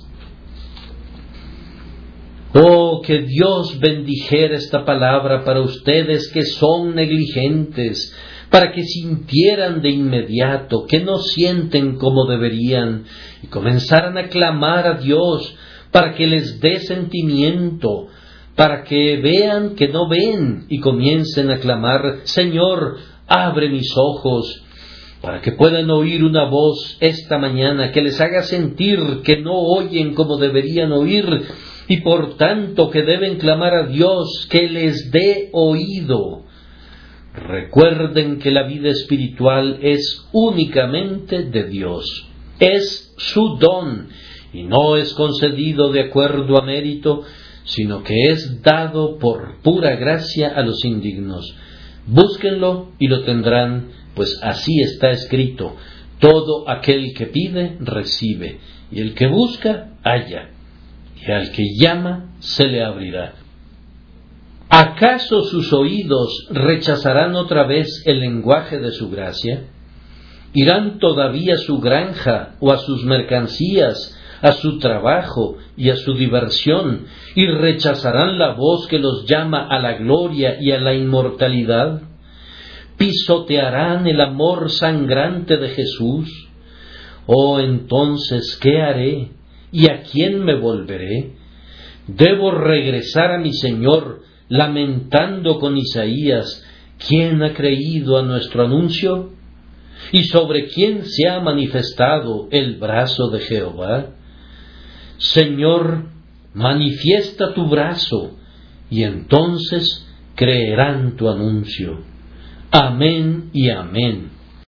Oh, que Dios bendijera esta palabra para ustedes que son negligentes, para que sintieran de inmediato que no sienten como deberían y comenzaran a clamar a Dios para que les dé sentimiento, para que vean que no ven y comiencen a clamar: Señor, abre mis ojos, para que puedan oír una voz esta mañana que les haga sentir que no oyen como deberían oír, y por tanto que deben clamar a Dios que les dé oído. Recuerden que la vida espiritual es únicamente de Dios, es su don, y no es concedido de acuerdo a mérito, sino que es dado por pura gracia a los indignos. Búsquenlo y lo tendrán, pues así está escrito: todo aquel que pide, recibe, y el que busca, halla, y al que llama, se le abrirá. ¿Acaso sus oídos rechazarán otra vez el lenguaje de su gracia? ¿Irán todavía a su granja o a sus mercancías, a su trabajo y a su diversión, y rechazarán la voz que los llama a la gloria y a la inmortalidad? ¿Pisotearán el amor sangrante de Jesús? Oh, entonces, ¿qué haré? ¿Y a quién me volveré? Debo regresar a mi Señor, lamentando con Isaías: ¿quién ha creído a nuestro anuncio? ¿Y sobre quién se ha manifestado el brazo de Jehová? Señor, manifiesta tu brazo, y entonces creerán tu anuncio. Amén y amén.